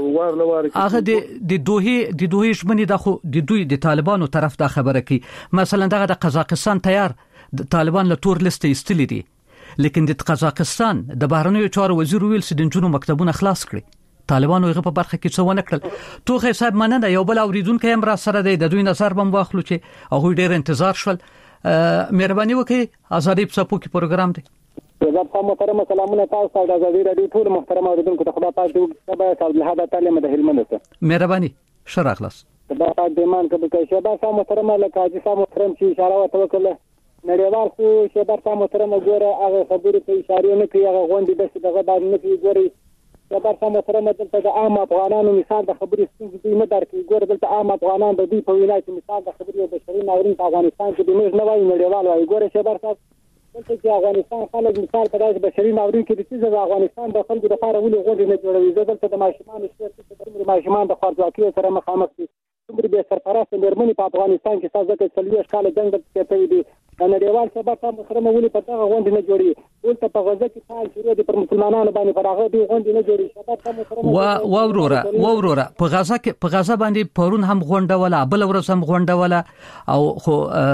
اغلا هغه د د دوحې د دوحې ژمنې د خو د دوی د طالبانو طرف دا خبره کوي مثلا دغه د قزاقستان تیار د طالبان له تور لیست ایستلې دي لیکن د قزاقستان د بهرنیو چارو وزیر ویل چې د جنونو مکتبونه خلاص کړي طالبانو هغه په برخه کې څه ونه کړل. توخه صاحب مننه یو بل اوریدونکو هم را سره دی د دوی نظر بم واخلو چې هغه ډېر انتظار شول. مهرباني وکړئ ازادي په سپو کې پروګرام دی. زه په محترم سلامونه تاسو د ازادي رادیو ټول محترم اوریدونکو ته خدا پاک دې سبا صاحب له هدا تعلیم د هلمند ته مهرباني شراخلاص دا پاک دې مان کبه کې شبا صاحب محترم لکه حاجی صاحب محترم چې اشاره وکړه نړیوال خو شبا صاحب محترم ګوره هغه خبرې په اشاره نه کوي هغه غونډې د څه دغه باندې نه کوي ګوري شبا صاحب محترم دلته د عام افغانانو مثال د خبرې ستونزې نه درکې ګوره دلته عام افغانان د دې په وینا چې مثال د خبرې د بشري ناورین په افغانستان کې د موږ نه وایي نړیوال وایي ګوره شبا صاحب دلته چې افغانستان خلک مثال په داسې بشري ناورین کې د څه د افغانستان د خلکو لپاره ولې غونډې نه جوړوي دلته د ماشومان شته د ماشومان د خوارځواکۍ سره مخامخ دي څومره به سرپرست مېرمنې په افغانستان کې تاسو ځکه څلوېښت کاله جنګ کوي دي نړیوال سبب هم سره مولي په هغه غونډې نه جوړي ولته په غزه کې فعال شروع دي پر مسلمانانو باندې پر هغه دی غونډې نه جوړي سبب هم سره وا وورورا وورورا په غزه کې په غزه باندې پرون هم غونډه ولا بل ورځ هم غونډه ولا او خو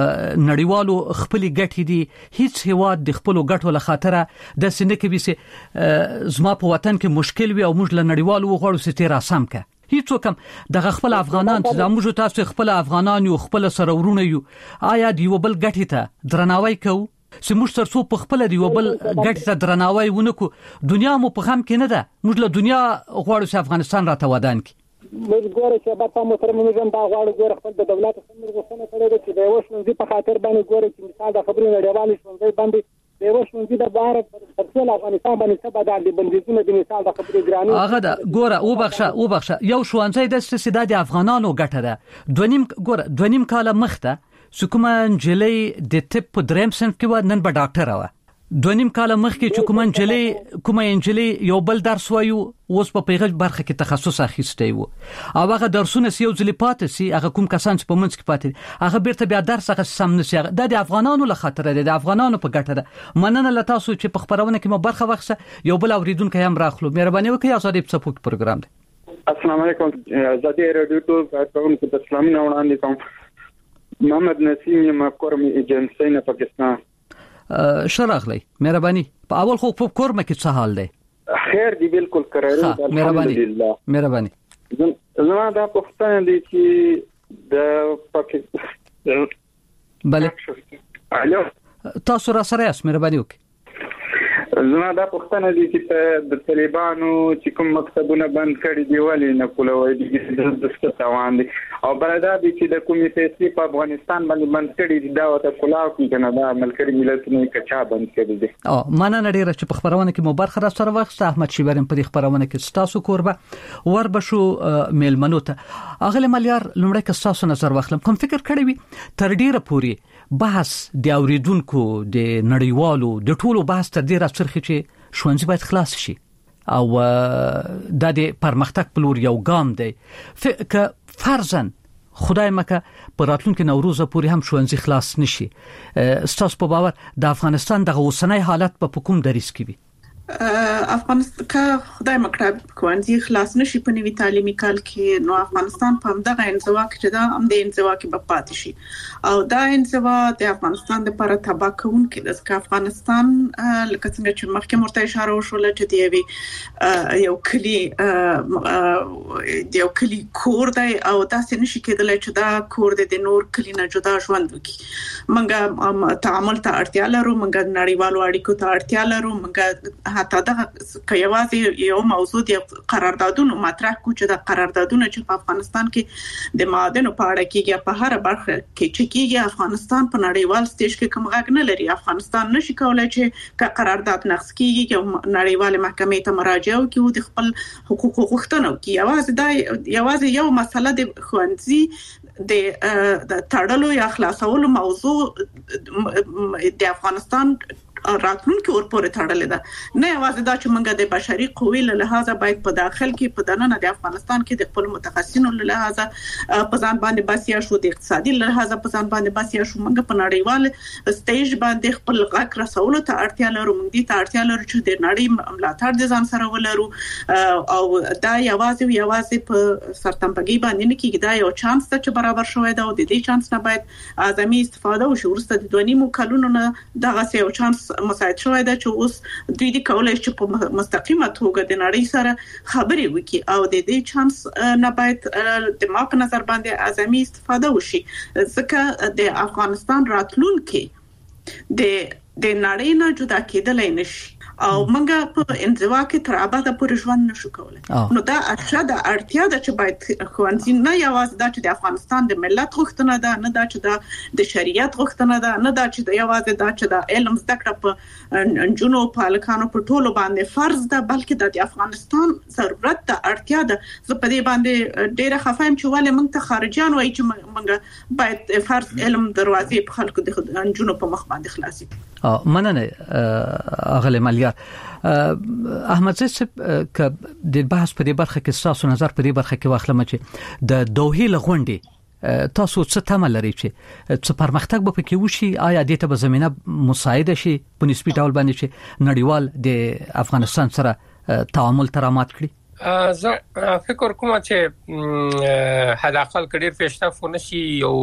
نړیوالو خپل ګټې دي هیڅ هواد د خپل ګټو له خاطره د سینې کې به زما په وطن کې مشکل وي او موږ له نړیوالو وغواړو چې تیر اسام کا هیڅ کوم دغه خپل افغانان چې موږ تاسو خپل افغانان یو خپل سره ورونه یو آیا دی وبل ګټی ته درناوی کو چې موږ تر څو په خپل دی وبل ګټی ته درناوی ونکو دنیا مو په خام کې نه ده موږ له دنیا غواړو چې افغانستان راته ودان کی ګوره چې به تاسو محترم موږ دا غواړو ګوره خپل د دولت څخه غوښتنه کړې ده چې د یو شونځي په خاطر باندې ګوره چې مثال د خبرې نړیوالې شونځي باندې د یو شونځي د بار پر ټول افغانستان باندې څه بدل دي بندیزونه د مثال د خبرې ګرانی هغه دا ګوره او بخښه او بخښه یو شونځي د سیده د افغانانو ګټه ده دونیم ګوره دونیم کاله مخته سکومن جلی د طب په دریم صنف کې و نن به ډاکټر و دونیم کاله مخکې چې کومن جلی کومه انجلی یو بل درس وایو اوس په پیغام برخه کې تخصص اخیستی وو او هغه درسونه یو ځلې پاتې سي هغه کوم کسان چې په منځ کې پاتې هغه بیرته بیا درس هغه سم نشي د افغانانو له خاطر د افغانانو په ګټه ده مننه له تاسو چې په خبرونه کې مو برخه واخیسته یو بل اوریدونکو هم راخلو مهرباني وکړئ آزادي په سپوک پروګرام دی السلام علیکم آزادي رادیو ټول کارکونکو ته اسلامي وړاندې کوم محمد نسیم یم کورم ایجنسی نه پاکستان شراغلی مهرباني په اول خو په کورمه کې څه حال دی خیر دی بالکل قرار دی الحمدلله مهرباني زما دا پښتنه دي چې د پاکستان بله الو تاسو را سره یاست مهرباني وکړئ زما دا پښتنه دي چې د طالبانو چې کوم مکتبونه بند کړي دی ولې نه کولای دي د څه توان دي او بلدا دي چې د کومې پیسې په افغانستان باندې بند کړي دي دا وته کلاو کې کنه دا ملګری ملتونو کچا بند کړي دي او مننه ډیره چې په خبرونه کې مو برخه را سره وخت احمد شیبرم په خبرونه کې ستاسو کوربه ور بشو میلمنو ته اغله مليار لمړی که تاسو نظر واخلم کوم فکر کړی وي تر ډیره پوري بحث د اوریدونکو د نړیوالو د ټولو بحث تر ډیره سرخي چې شونځي باید خلاص شي او د دې پرمختګ په لور یو ګام دی ک فرضاً خدای مکه په راتلونکي نوروز پورې هم شونځي خلاص نشي ستاسو په باور د افغانستان د اوسنۍ حالت په کوم دریس کې وي افغانستان کا خدای مکتب کوانځي خلاص نشي په نوي تعلیمي کال کې نو افغانستان په همدغه انزوا کې دا هم د انزوا کې په پاتې شي او دا انزوا د افغانستان د لپاره تباہ کون کې د افغانستان لکه څنګه چې مخکې مرته اشاره وشول چې دی وی یو کلی یو کلی کور دی او تاسو نشي کېدلای چې دا کور د نور کلی نه جدا ژوند وکړي منګه تعامل ته اړتیا لرو منګه نړیوالو اړیکو ته اړتیا لرو منګه حتی دا کيوازي یو موضوع دی قراردادونو مطرح کو چې د قراردادونو چې په افغانستان کې د معادنو په اړه کېږي په هر برخه کې چې کېږي افغانستان په نړیوال سټیج کې کوم غږ نه لري افغانستان نشي کولای چې قرارداد نقض کېږي چې نړیوال محکمې ته مراجعه وکړي او د خپل حقوقو غوښتنه وکړي یوازې دا یوازې یو مسله د خوندزي د تړلو یا خلاصولو موضوع د افغانستان راتلونکي ورپورې تړلې ده نه یوازې دا چې موږ د بشري قوې له لحاظه باید په داخل کې په دننه د افغانستان کې د خپل متخصصینو له لحاظه په ځان باندې باسي شو د اقتصادي له لحاظه په ځان باندې باسي شو موږ په نړیوال سټیج باندې خپل غږ رسولو ته اړتیا لرو موږ دې ته اړتیا لرو چې د نړۍ ملاتړ د ځان سره ولرو او دا یوازې یوازې په سرتمبګي باندې نه کېږي دا یو چانس ته چې برابر شوی دا او د دې چانس نه باید اعظمي استفاده وشي ورسته د دوه نیمو کلونو نه دغه یو چانس مساعد شوی دا چې اوس دوی د کولای چې په مستقیمه توګه د نړۍ سره خبرې وکړي او د دې چانس نه باید د ما په نظر باندې اعظمي استفاده وشي ځکه د افغانستان راتلونکي د د نړۍ نه جدا کېدلای نشي او موږ په انزوا کې تر ابده پورې ژوند نشو کولای نو دا اړتیا د اړتیا د چې باید خوانځي نه یوازې د چې د افغانستان د ملت غوښتنه ده نه دا چې د د شریعت غوښتنه ده نه دا چې د یوازې دا چې د علم زده کړه په جنو په الکانو په ټولو باندې فرض ده بلکې د افغانستان ضرورت ده اړتیا ده زه په دې باندې ډیره خفایم چې ولې موږ ته خارجيان وایي چې موږ باید فرض علم دروازې په خلکو د جنو په مخ باندې خلاصي مننه اغله مليار احمد زیب ک د بحث په دې برخه کې تاسو نظر په دې برخه کې واخلم چې د دوحې لغونډې تاسو څه تمه لري چې څه پرمختګ به پکې وشي آیا د ته به زمينه مساعده شي په نسبي ډول باندې چې نړیوال د افغانستان سره تعامل ترامات کړي زه فکر کوم چې حداقل کډیر پیشرفت ونشي یو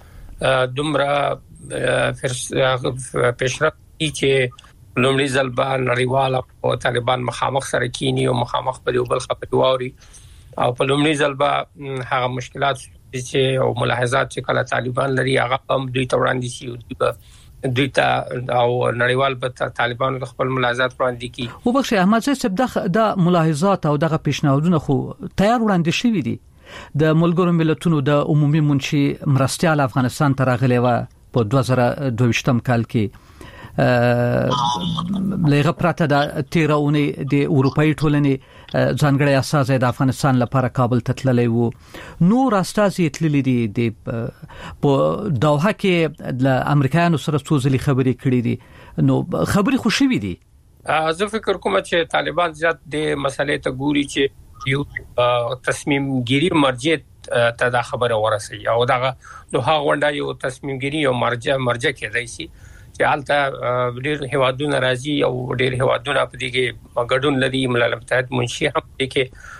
دومره پیشرفت چې لومړی ځل به نړیوال او طالبان مخامخ سره کینی او مخامخ په یو بل خبرې واوري او په لومړی ځل به هغه مشکلات چې او ملاحظات چې کله طالبان لري هغه هم دوی ته وړاندې شي دوی ته او نړیوال په طالبانو د خپل ملاحظات وړاندې کی او بخښه احمد صاحب د ملاحظات او دغه پیشنهادونه خو تیار وړاندې شوي دي د ملګرو ملتونو د عمومي منشي مرستيال افغانستان ته راغلی و په دوه زره دوه ویشتم کال کې لغه پراته د تیرونی د اروپאי ټولنې ځانګړی اساس د افغانستان لپاره کابل ته تللی وو. نور استازي تللی دي د په دوحه کې د امریکایانو سره څوزلي خبرې کړې دي. نو خبرې خوشي دي. زه فکر کوم چې طالبان زیات د مسلې ته ګوري چې یو تصمیم ګیری مرجع ته دا خبره ورسي او دا دوه غونډه یو تصمیم ګیری او مرجع مرجع کېدای شي چې حالته ډېر هوادونه راځي او ډېر هوادونه په دې کې ګډون لري. ملل متحد منشي هم دې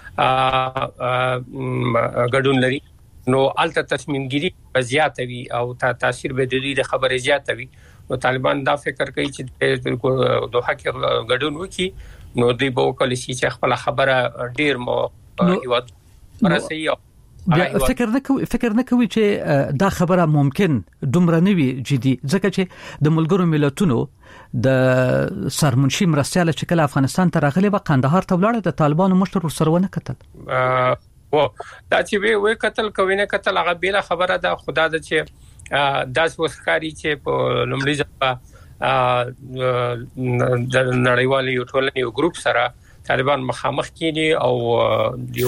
کې ګډون لري. نو حالته تصمیم ګیری زیاتوي او تاثیر به د دې خبره زیاتوي. نو طالبان دا فکر کوي چې دوه کې ګډون وکړي نو دوی به وکړي چې خپل خبره ډېر مو هیواد ورسي. فکر نه کوي فکر نه کوي چې دا خبره ممکن دومره نوي جدي ځکه چې د ملګرو ملتونو د سرمنشي مرستيال چې کله افغانستان ته راغلي و قندهار ته ولاړ د طالبانو مشر سرونه کتل و دا چې وی وی کتل کوي نه کتل هغه بیل خبره ده. خدا د چې داس وسخاري چې په لومړي ځل د نړیوالي ټولنې یو ګروپ سره طالبان مخامخ کیدي او یو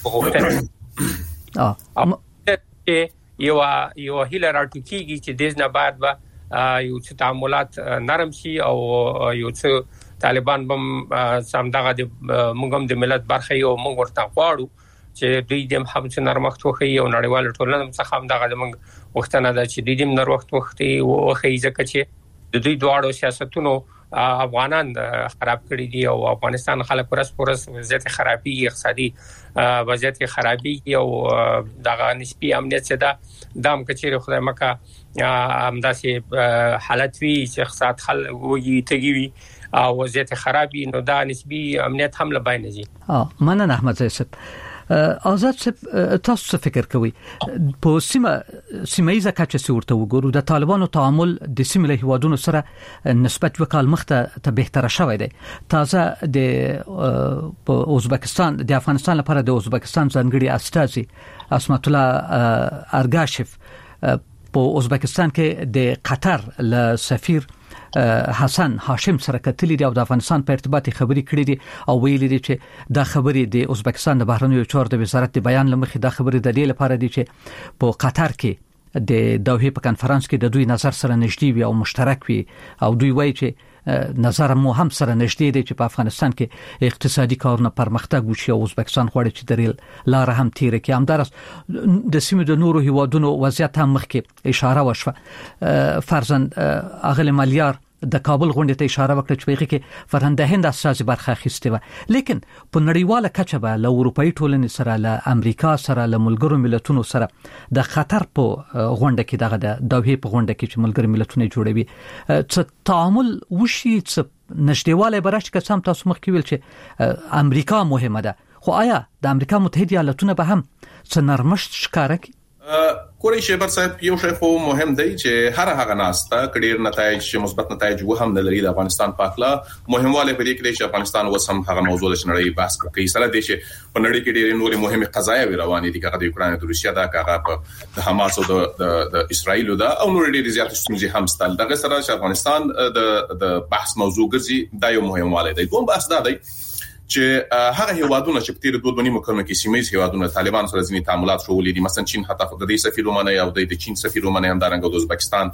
اه یو یو هیله راټوکیږي چې د نه بعد به یو څه تعاملات نرم شي او یو څه طالبان بم سم دغه د موږ د ملت برخه یو موږ ورته غواړو چې دوی د هم څه نرمښت وخی او نړیوال ټولنه څخه هم دغه موږ وختنه ده چې دوی د نرمښت وختي او خی ځکه چې د دوی دواړو سیاستونو افغانان خراب کړی دي او افغانستان خلک پرس پرس وضعیت خرابي اقتصادي وضعیت خرابي او دغه نسبی امنیت څخه د دام کچېره خدای مکه همداسې حالت وی چې اقتصاد خل وږي تګوي او وضعیت خرابي نو دا نسبی امنیت هم لبای نه دي. اه مننه احمد زیسب. آزاد تاسو څه فکر کوي په سیمه سیمایي کچه ورته وګورو د طالبانو تعامل د سیمه له هوادونو سره نسبت وکال مخته ته بهتره شوی دی. تازه د ازبکستان د افغانستان لپاره د ازبکستان ځانګړي استازي اسمت الله ارګاشف په ازبکستان کې د قطر له سفیر حسن هاشم سره کتلی دی او د افغانستان په ارتباطي خبري کړې دي او ویلي دي چې دا خبري د ازبکستان د بهرنیو چارو د وزارت د بیان لمخې دا خبري د دې لپاره دي چې په قطر کې د دوحه په کانفرنس کې د دوی نظر سره نږدې وي او مشترک وي او دوی وایي چې نظر مو هم سره نږدې دی چې په افغانستان کې اقتصادي کارونه پرمختګ وشي او ازبکستان غواړي چې د لار هم تیر کې همدارس د سیمې د نورو هیوادونو وضعیت هم مخکې اشاره وشوه. فرضاً اغل مالیار د کابل غونډې ته اشاره وکړه چې هغه کې فرهنګ هند اساسي برخه اخیسته و لیکن په نړیواله کچه به له اروپאי ټولنې سره له امریکا سره له ملګرو ملتونو سره د خطر په غونډه کې دغه د دوحه په غونډه کې چې ملګرو ملتونه جوړوي څه تعامل وشي څه نشټیواله برش که سم تاسو مخ کې ویل چې امریکا مهمه ده خو آیا د امریکا متحده ایالاتونه به هم څه نرمښت ښکارا کوي؟ کوري شیبر صاحب یو شی خو مهم دی چې هر هغه ناسته کډیر نتایج چې مثبت نتایج و هم لري د افغانستان په اړه مهمواله په دې کې چې افغانستان وسم هغه موضوع چې نړۍ بحث کوي سره دي چې په نړۍ کې ډېر نورې مهمه قضايا روانې دي هغه د یوکرين د روسیا دا هغه د حماس او د د اسرایل دا او نور ډېر زیات ستونزې هم ستل دغه سره چې افغانستان د د بحث موضوع ګرځي دا یو مهمواله دی. کوم بحث دا دی چې هغه هیوادونه چې په تیر دوه ونی مکرونه کې سیمایي هیوادونه طالبان سره ځینې تعاملات شولې دي مثلا چین حتی د دې سفیر ومنه او د چین سفیر ومنه هم دارنګ د ازبکستان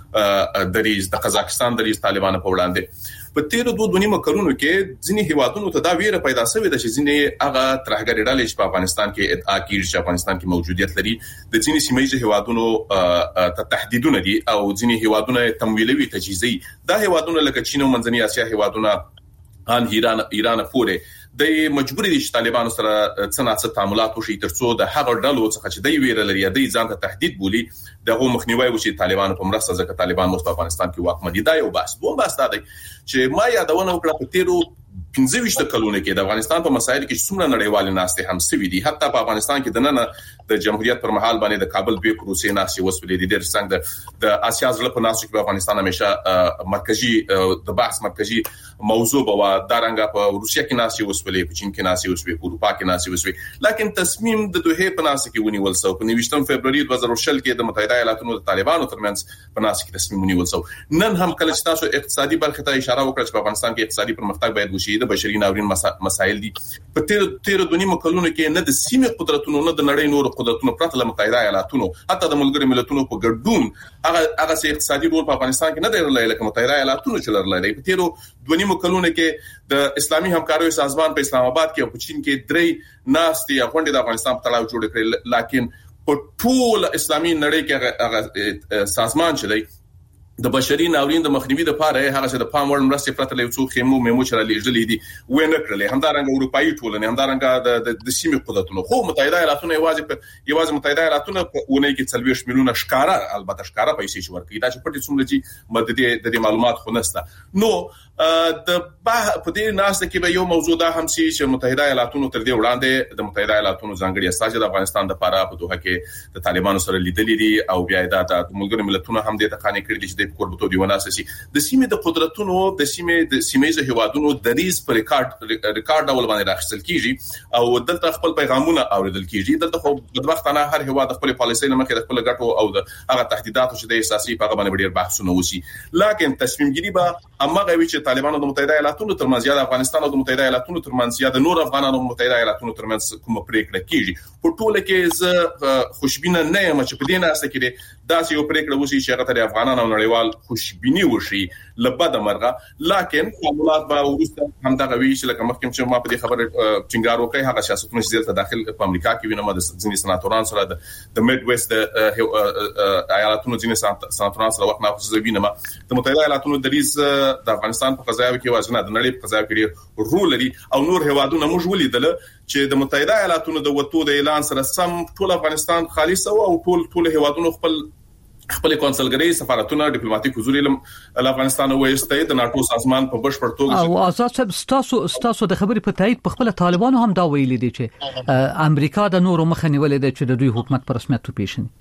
د ریز د قزاقستان د ریز طالبان په وړاندې په تیر دوه ونی مکرونه کې ځینې هیوادونو ته دا ویره پیدا شوې ده چې ځینې هغه ترهګری ډلې په افغانستان کې ادعا کوي چې افغانستان کې موجودیت لري د ځینې سیمایي هیوادونو ته تهدیدونه دي او ځینې هیوادونه تمویلوي تجهیزي دا هیوادونه لکه چین او منځنۍ اسیا هیوادونه ان ایران ایران پورې د مجبوري دي چې طالبانو سره څنګه تعاملات وشي ترڅو د هغه ډلو څخه چې د ویره لري د ځان ته تهدید بولی دغه مخنیوي وشي طالبانو په مرسته ځکه طالبان مست افغانستان کې واکمن دي دا یو بحث دوم بحث دا دی چې ما یادونه وکړه په تیرو پنځه ویشت کلونه کې د افغانستان په مسایل کې څومره نړیوال ناستې هم سوي دي. حتی په افغانستان کې د نن د جمهوریت پر مهال باندې د کابل بیک روسي ناستې وسولې دي. د څنګه د اسیا ځل په ناستې کې په افغانستان همیشه مرکزی د بحث مرکزی موضوع بوا دارنګه په روسیا کې ناستې وسولې، په چین کې ناستې وسولې، په اروپا کې ناستې وسولې، لیکن تصمیم د دوه په ناستې کې ونیول شو. په نويشتم فبراير دوه زره شل کې د متحده ایالاتونو د طالبانو ترمنځ په ناستې کې تصمیم ونیول شو. نن هم کله چې تاسو اقتصادي برخه ته اشاره وکړه چې په افغانستان کې اقتصادي پرمختګ باید وشي، د بشري ناورین مسایل دي. په تیر تیر دونی مکلونو کې نه د سیمه قدرتونو نه د نړۍ نور قدرتونو پرته له متحده ایالاتونو حتی د ملګرو ملتونو په ګډون هغه هغه سي اقتصادي رول په افغانستان کې نه دی لرلای لکه متحده ایالاتونو چې لرلای. په تیر دونی مکلونو کې د اسلامي همکاریو سازمان په اسلام آباد کې او په چین کې درې ناستې غونډې د افغانستان په تړاو جوړ کړل، لیکن په ټول اسلامي نړۍ کې هغه سازمان چې دی د بشري ناورین د مخنیوي لپاره هغه څه د پام وړ مرستې پرته له څو خیمو میمو چر لېږلې دي ونه کړلې. همدارنګه اروپאי ټولنې، همدارنګه د سیمې قدرتونو، خو متحده ایالاتونو یوازې په یوازې متحده ایالاتونو په ونه کې څلوېښت میلیونه ښکارا البته ښکارا پیسې چې ورکړي دا چې پټې څومره چې مدد د معلومات خو نسته. نو د په دې ناسته کې به یو موضوع دا هم سي چې متحده ایالاتونو تر دې وړاندې د متحده ایالاتونو ځانګړي استازي د افغانستان لپاره په دوحه کې د طالبانو سره لیدلې دي او بیا دا د ملګرو ملتونو هم د تقانې کړې دي چې د کوربتو دیونه اساسي د سیمې د قدرتونو د سیمې د سیمې هیوادونو د ریز پر ریکارډ ریکارډ ډول باندې راخصل کیږي او دلته خپل پیغامونه اوریدل کیږي. دلته خو بدبختانه هر هیواد خپل پالیسۍ لمخې د خپل ګټو او د هغه تهدیداتو چې د اساسي په غو باندې ډیر بحثونه وشي، لیکن تصمیم ګیری به امغه وی چې طالبانو د متحده ایالاتونو ترمنځ یا د افغانستان او د متحده ایالاتونو ترمنځ یا د نور افغانانو او متحده ایالاتونو ترمنځ کومه پریکړه کیږي. په ټوله کې ز خوشبینه نه یم چې په دې ناسه کې داسې یو پریکړه وشي چې هغه د افغانانو او نړیوال خوشبینی وشي لبد مرغه، لیکن معاملات به ورسته هم دغه وی چې لکه مخکې چې ما په دې خبره ټینګار وکړ هغه سیاستونه چې دلته داخل په امریکا کې وینم د ځینې سناتورانو سره د میډ ویست ایالاتونو ځینې سناتورانو سره وخت نه خو وینم د متحده ایالاتونو د ریز د افغانستان په قضایا کې وازنه د نړۍ په قضایا کې رول لري او نور هیوادونه موږ ولیدل چې د متحده ایالاتونو د وټو د اعلان سره سم ټول افغانستان خالص او ټول ټول هیوادونو خپل خپل کونسلګری سفارتونه ډیپلوماټیک حضور له افغانستان وایسته د ناتو سازمان په بشپړ توګه او آزاد صاحب ستاسو ستاسو د خبرې په تایید په خپل طالبانو هم دا ویلي دي چې امریکا د نورو مخه نیولې ده چې د دوی حکومت پر رسمیت وپیژني.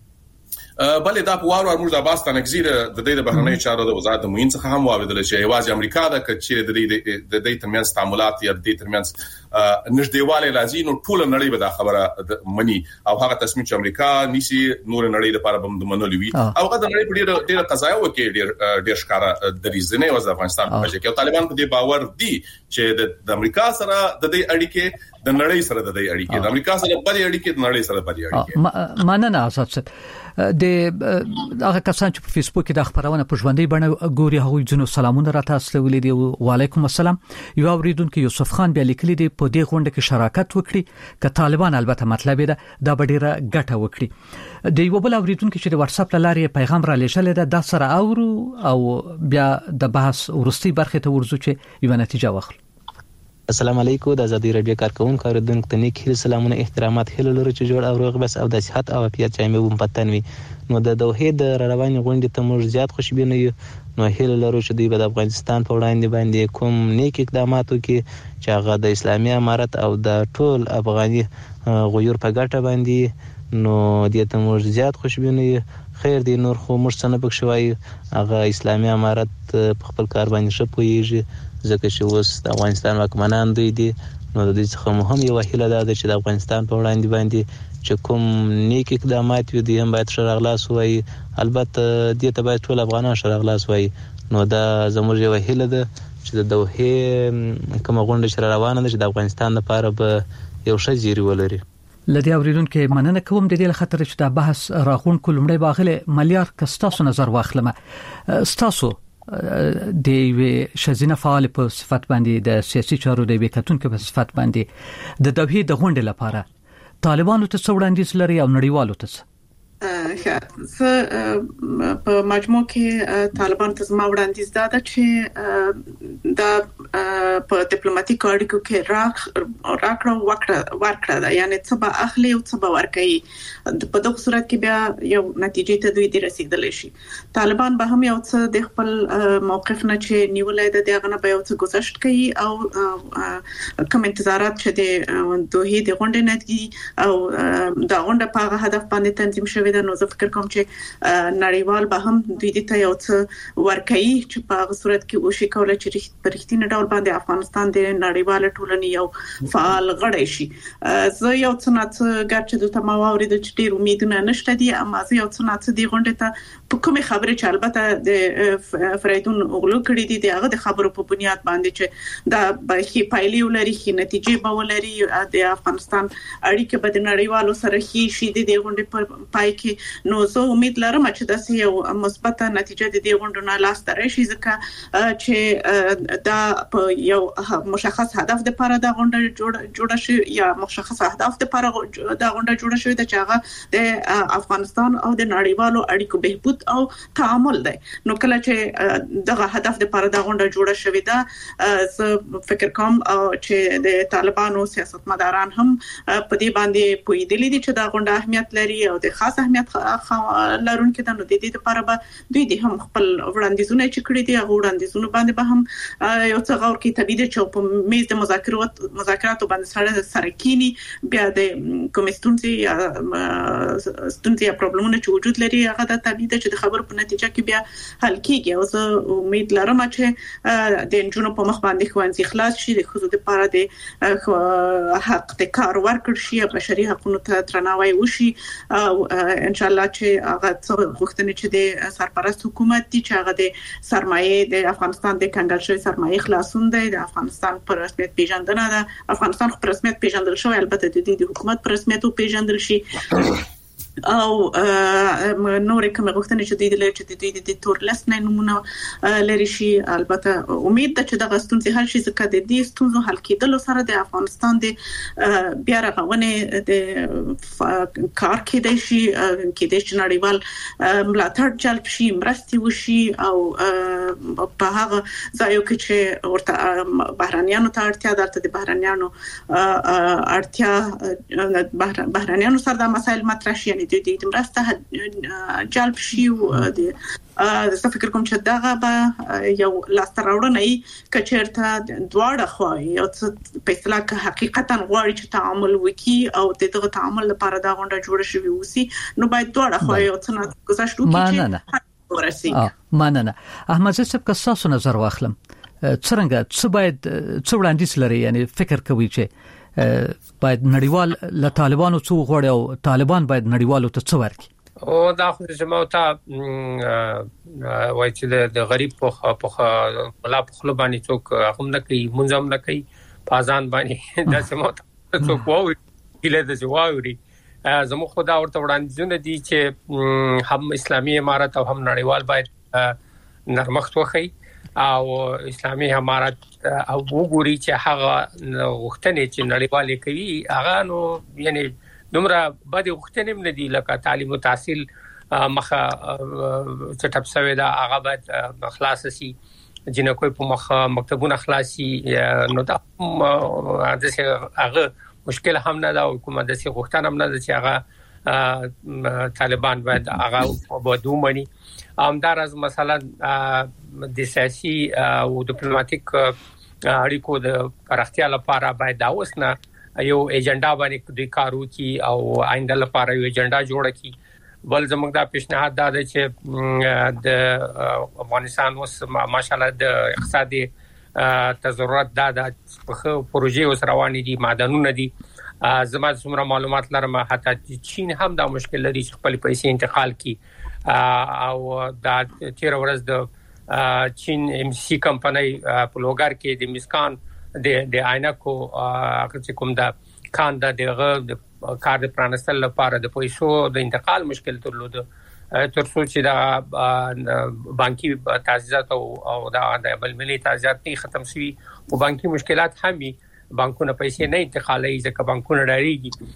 بلې دا په واره موږ د عباس تنګزیر د دې د بهرنی چارو د وزارت د موین څخه هم واوریدل چې یوازې امریکا د کچې د دې د دې ترمنځ تعاملات یا د دې ترمنځ نږدېواله لازم نو ټول نړۍ به دا خبره مني او هغه تصمیم چې امریکا نيسي نور نړۍ لپاره به د منلو وي او هغه د نړۍ په ډیره ډیره قضایا وکړي ډیر ډیر ښکارا د ریزنه او د افغانستان په وجه کې طالبان په دې باور دي چې د امریکا سره د دې اړیکې د نړۍ سره د دې اړیکې د امریکا سره په دې اړیکې د نړۍ سره په دې اړیکې مننه آزاد صاحب. د هغه کسان چې په فیسبوک کې د خبرونه په ژوندۍ بڼه ګوري هغوی جنو سلامونه راته اصلولې دي. وعلیکم السلام. یو اوریدونکو یوسف خان بیا لیکلي دي په دې غونډه کې شراکت وکړي ک طالبان البته مطلب ده دا ډیره ګټه وکړي. د یو بل اوریدونکو چې د واتس اپ لارې پیغام را لېږل ده د سره اورو او بیا د بحث ورستي برخه ته ورزو چې یو نتیجه واخلو. السلام علیکم د ازادي رادیو کارکونکو اوریدونکو ته نیک هیله سلامونه احترامات هیله لرو چې جوړ او روغ بس او د صحت او عافیت چې مې پتن وي. نو د دوه د رواني غونډې ته موږ زیات خوشبینه یو. نو هیله لرو چې دوی د افغانستان په وړاندې باندې کوم نیک اقدامات وکړي چې هغه د اسلامي امارت او د ټول افغاني غویر په ګټه باندې. نو دې ته موږ زیات خوشبینه یو. خیر دی نور خو موږ څنګه پکښوي هغه اسلامي امارت په خپل کار باندې ښه پوهیږي ځکه چې اوس د افغانستان واکمنان دوی دي. نو د دې څخه مهم یو وسیله ده چې د افغانستان په وړاندې باندې چې کوم نیک اقدامات وي دوی هم باید شرغلاس وایي. البته دې ته باید ټول افغانان شرغلاس وایي. نو دا زموږ یو وسیله ده چې د دوه کوم غونډه چې روانه ده چې د افغانستان لپاره به یو ښه زیری ولري. لدی اوریدونکو مننه کوم د دې خاطر چې دا بحث راغون کولمړی باغله مليار کستاسو نظر واخلم. ستاسو د وی شزینه فعال په صفت باندې د سیاسي چارو د وکټونکو په صفت باندې د دوی د غونډې لپاره طالبانو ته څوړاندیز لري او نړیوالو ته په مجموع کې طالبان ته زما وړاندیز دا ده چې د په ډیپلوماټیک اړیکو کې راک راکړه وکړه ورکړه دا یعنی څه به اخلي او څه به ورکړي په دغه صورت کې بیا یو نتیجې ته دوی رسیدلی شي. طالبان به هم یو څه د خپل موقف نه چې نیولای د دغه نه به یو څه گذشت کوي او کوم انتظارات چې د دوه د غونډې نتیجې او د غونډه په هدف باندې تنظیم شوی د نو زه فکر کوم چې نړیوال به هم دوی ته یو څه ورکړي چې په هغه صورت کې وشي کولای چې په رښتینی ډول باندې افغانستان د نړیوال ټولنې یو فعال غړی شي. زه یو څه نه څه ګرځې د تمام اورید چې ډیر امیدونه نشته دي اما زه یو څه نه څه دی غونډه ته په کومه خبره چې البته د فریدون اوغلو کړی دي دغه د خبرو په بنیاد باندې چې دا به هي پایلې ولري هي نتیجې به ولري د افغانستان اړیکې به د نړیوالو سره هي شي د دې غونډې په پای کې نو زه امید لرم چې دا یو مثبت نتیجه د دې غونډې نه لاس ته راشي ځکه چې دا په یو مشخص هدف لپاره د غونډې جوړ جوړ شي یا مشخص هدف لپاره د غونډې جوړ شوی د چاغه د افغانستان او د نړیوالو اړیکو بهبود او تعامل دی. نو کله چې دغه هدف لپاره د غونډې جوړ شوی دا زه فکر کوم چې د طالبانو سیاستمداران هم په دې باندې پوهیدلي دي چې دا غونډه اهمیت لري او د خاص اهمیت لرونکي د نو د دې لپاره به دوی د هم خپل وړاندیزونه چې کړی دي هغه وړاندیزونه باندې به هم یو څه غور کې تبعید چې په میز د مذاکرات مذاکراتو باندې سره سره کینی بیا د کومستونځي یا ستونزې یا پرابلمونه چې وجود لري هغه د تبعید چې د خبرو په نتیجه کې بیا حل کیږي او زه امید لرم چې د جنونو په مخ باندې خوانځي خلاص شي د خصوصي لپاره د حق د کار ورکړ شي بشري حقوقو ته درناوی وشي او ان شاء الله چې هغه څه غوښتنې چې د سرپرست حکومت دي چې هغه د سرمایه د افغانستان د کنګل شوی سرمایه خلاصون دی د افغانستان پر رسمیت پیژندنه ده افغانستان پر رسمیت پیژندل شوی البته د دې حکومت پر رسمیت پیژندل شي او نور کوم غوښتنې چې د دې چې د دې د تور لس نه نمونه لري شي البته امید ده چې د غستونځي حل شي ځکه د دې ستونزو حل کېدل سره د افغانستان د بیا رغونې د کار کېدای شي کېدای شي نړیوال ملاتړ جلب شي مرستي وشي او په هغه ځایو کې چې ورته بهرانيانو ته اړتیا درته د بهرانيانو اړتیا بهرانيانو سره د مسایل مطرح شي د دې مرسته جلب شي او د زه فکر کوم چې دغه به یو لاس راوړنې کچېرته دواړه خو یو څه په اصطلاح کې حقیقتا غواړي چې تعامل وکړي او دغه تعامل لپاره دا غونډه جوړه شوې وسی نو باید دواړه خو یو څه نه گذاشت وکړي ورسي مننه. احمد صاحب که تاسو نظر واخلم څنګه څه باید څه وړاندیز لري یعنی فکر کوي چې باید نړیوال له طالبانو څو غوړي او طالبان باید نړیوالو ته څو ورکړي او دا خو چې ما ته وایي چې د غریب په په ولا په خپل باندې څوک هم نه کوي منظم نه کوي پازان باندې دا چې ما ته څوک وایي کله د جوابوري زموږ خدا ورته وړاندیزونه دي چې هم اسلامي امارت او هم نړیوال باید نرمښت وخی او اسلامي امارت او وګوري چې هغه غوښتنې چې نړیوال کوي هغه نو یعنی دومره بده غوښتنې نه دي لکه تعلیم او تحصیل مخه چټپ سوي دا هغه باید خلاص شي جنکو په مخه مکتبونه خلاصي نو دا د هغه مشکل هم نه دا حکومت د سي غوښتنه هم نه چې هغه طالبان باید هغه ودومني امدار از مثلا د سیاسي او ډیپلوماټیک اړیکو د پراختیا لپاره باید دا وسنه یو ایجنډا باندې د کارو کی او آینده لپاره یو ایجنډا جوړ کی بل زموږ دا پیشنهاد دا دی چې د افغانستان اوس ماشاءالله د اقتصادي تضررات دا د پروژې اوس روانې دي معدنونه دي زما څومره معلومات لرم حتی چین هم دا مشکل لري چې خپل پیسې انتقال کی او دا تیر ورځ د چین ام سی کمپنۍ په لوګر کې د مسکان د د عینکو چې کوم دا کان د دغه کار د پرانستل لپاره د پیسو د انتقال مشکل درلود تر څو چې دا بانکي تعزیزات او دا د بل ملي تعزیزات ختم شي او بانکي مشکلات هم بانکونه پیسې نه انتقالي ځکه بانکونه ډاریږي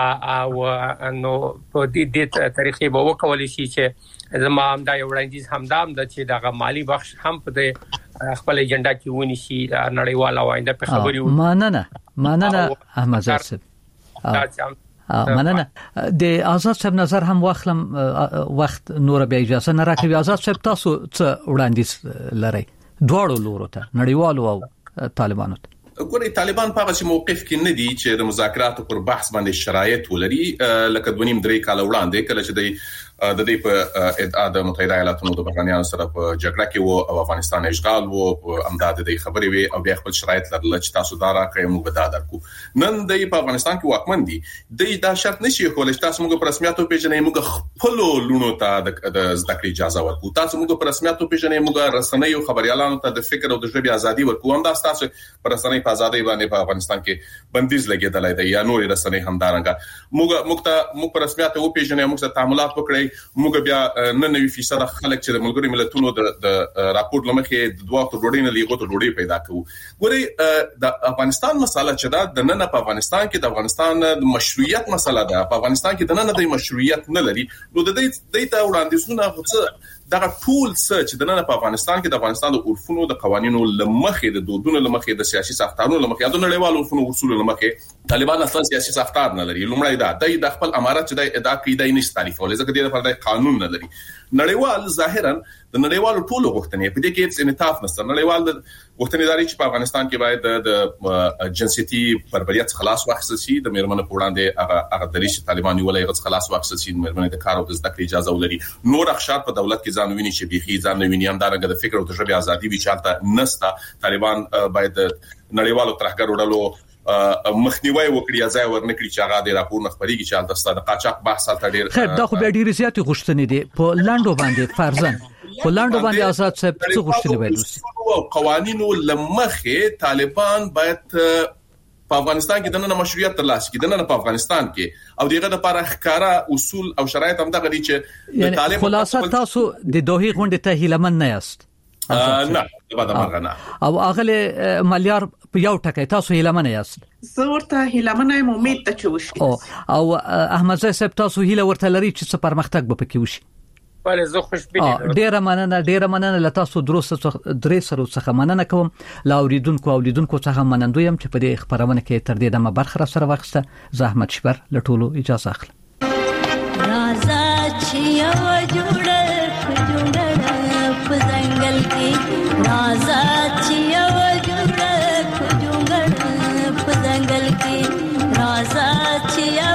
او نو په دې د طریقې به وکولای شي چې زما هم دا یو وړاندیز همدام د چې دغه مالی بخش هم په خپل ایجنډا کې ونی شي نړیوال آینده په خبري و مننه مننه احمد صاحب مننه د آزاد صاحب نظر هم واخلم وخت نور به اجازه نه راکوي. آزاد صاحب تاسو څه وړاندیز لرئ دواړو لورو ته نړیوالو او طالبانو ته؟ ګوري طالبان په هغه موقف کې نه دي چې د مذاکراتو پر بحث باندې شرایط ولري. لکه د ونیم درې کال وړاندې کله چې د د دې په ادعا د متحده ایالاتونو د بهرنیانو سره په جګړه کې وو او افغانستان اشغال وو په امداد د خبرې وي او بیا خپل شرایط لرل چې تاسو دا راکړئ موږ به دا درکو. نن د په افغانستان کې واکمن دي د دا شرط نشي کولای چې تاسو موږ په رسمیاتو پیژنې موږ خپل لونو ته د زده کړې اجازه ورکو. تاسو موږ په رسمیاتو پیژنې موږ رسنۍ او خبريالانو ته د فکر او د ژبې ازادي ورکو. هم دا تاسو پر رسنۍ په ازادي باندې په افغانستان کې بندیز لګیدلای دی یا نور رسنۍ هم دارنګه موږ موږ ته موږ په رسمیاتو پیژنې موږ ته تعاملات وکړي. موږ بیا نه نوي فیصد خلک چې د ملګری ملتونو د راپور لمخې د دوه وخت ډوډۍ نه لیغو ته ډوډۍ پیدا کوو. ګوري د افغانستان مسله چې دا د نن په افغانستان کې د افغانستان د مشروعیت مسله ده. په افغانستان کې د نن د مشروعیت نه لري نو د دې د ته وړاندیزونه څه دا ټول څه چې د نن په افغانستان کې د افغانستان د عرفونو د قوانینو لمخې د دودونو لمخې د سیاسي ساختارونو لمخې د نړیوالو عرفونو اصول لمخې طالبان اصلا سیاسي ساختار نه لري. لومړی دا د خپل امارات چې د ادعا کوي د نه تعریف ولې ځکه د لپاره قانون نه لري. نړیوال ظاهرا د نړیوالو ټولو غوښتنې په دې کې هیڅ انعطاف نشته. نړیوال د غوښتنې داري چې په افغانستان کې باید د جنسيتي بربریت خلاص واخیستل شي. د میرمنو په وړاندې هغه هغه دریش طالبان ولې غوښ خلاص واخیستل شي. میرمنو د کار او د زده کړې اجازه ولري. نور اخشار په دولت کې ځان ویني چې بيخي ځان ویني هم دغه د فکر او د ژبې ازادي وی چالتہ نستا. طالبان باید نړیوالو ترهګر وړلو مخنیوي وکړي ځای ورنکړي چې هغه د راپور نخبريږي چې البته د قاچاق بحث تل ډیر خیر دا خو به ډیر زیاتې غوښتنې دي په لاندو باندې فرضاً په لاندو باندې آزاد صاحب څه غوښتنې وایي او قوانینو لمخې طالبان باید په افغانستان کې د نن مشروعیت ترلاسه کړي. د نن په افغانستان کې او دغه لپاره ښکارا اصول او شرایط هم دغه دي چې د طالبان خلاصه تاسو د دوه غونډې ته هیلمن نه یاست؟ نه بعد مرغنا او اغله مليار په یو ټکی تاسو هیلمن یاست؟ زه ورته هیلمن یم امید ته چې وشي. او احمد صاحب تاسو هیله ورته لري چې څه پرمختګ به پکې وشي؟ بله زه خوشبینه ډیره مننه ډیره مننه له تاسو دروسه درې سره څخه مننه کوم. لا اوریدونکو او لیدونکو څخه منندوی يم چې په دې خبرونه کې تر دې دمه برخه را سره واخسته. زحمت شبر له ټولو اجازه اخلم. رازا چې یو جوړه جوړه په ځنګل کې رازا چې یو جوړه جوړه په ځنګل کې رازا چې یو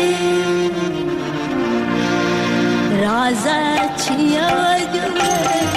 رازا چې یو جوړه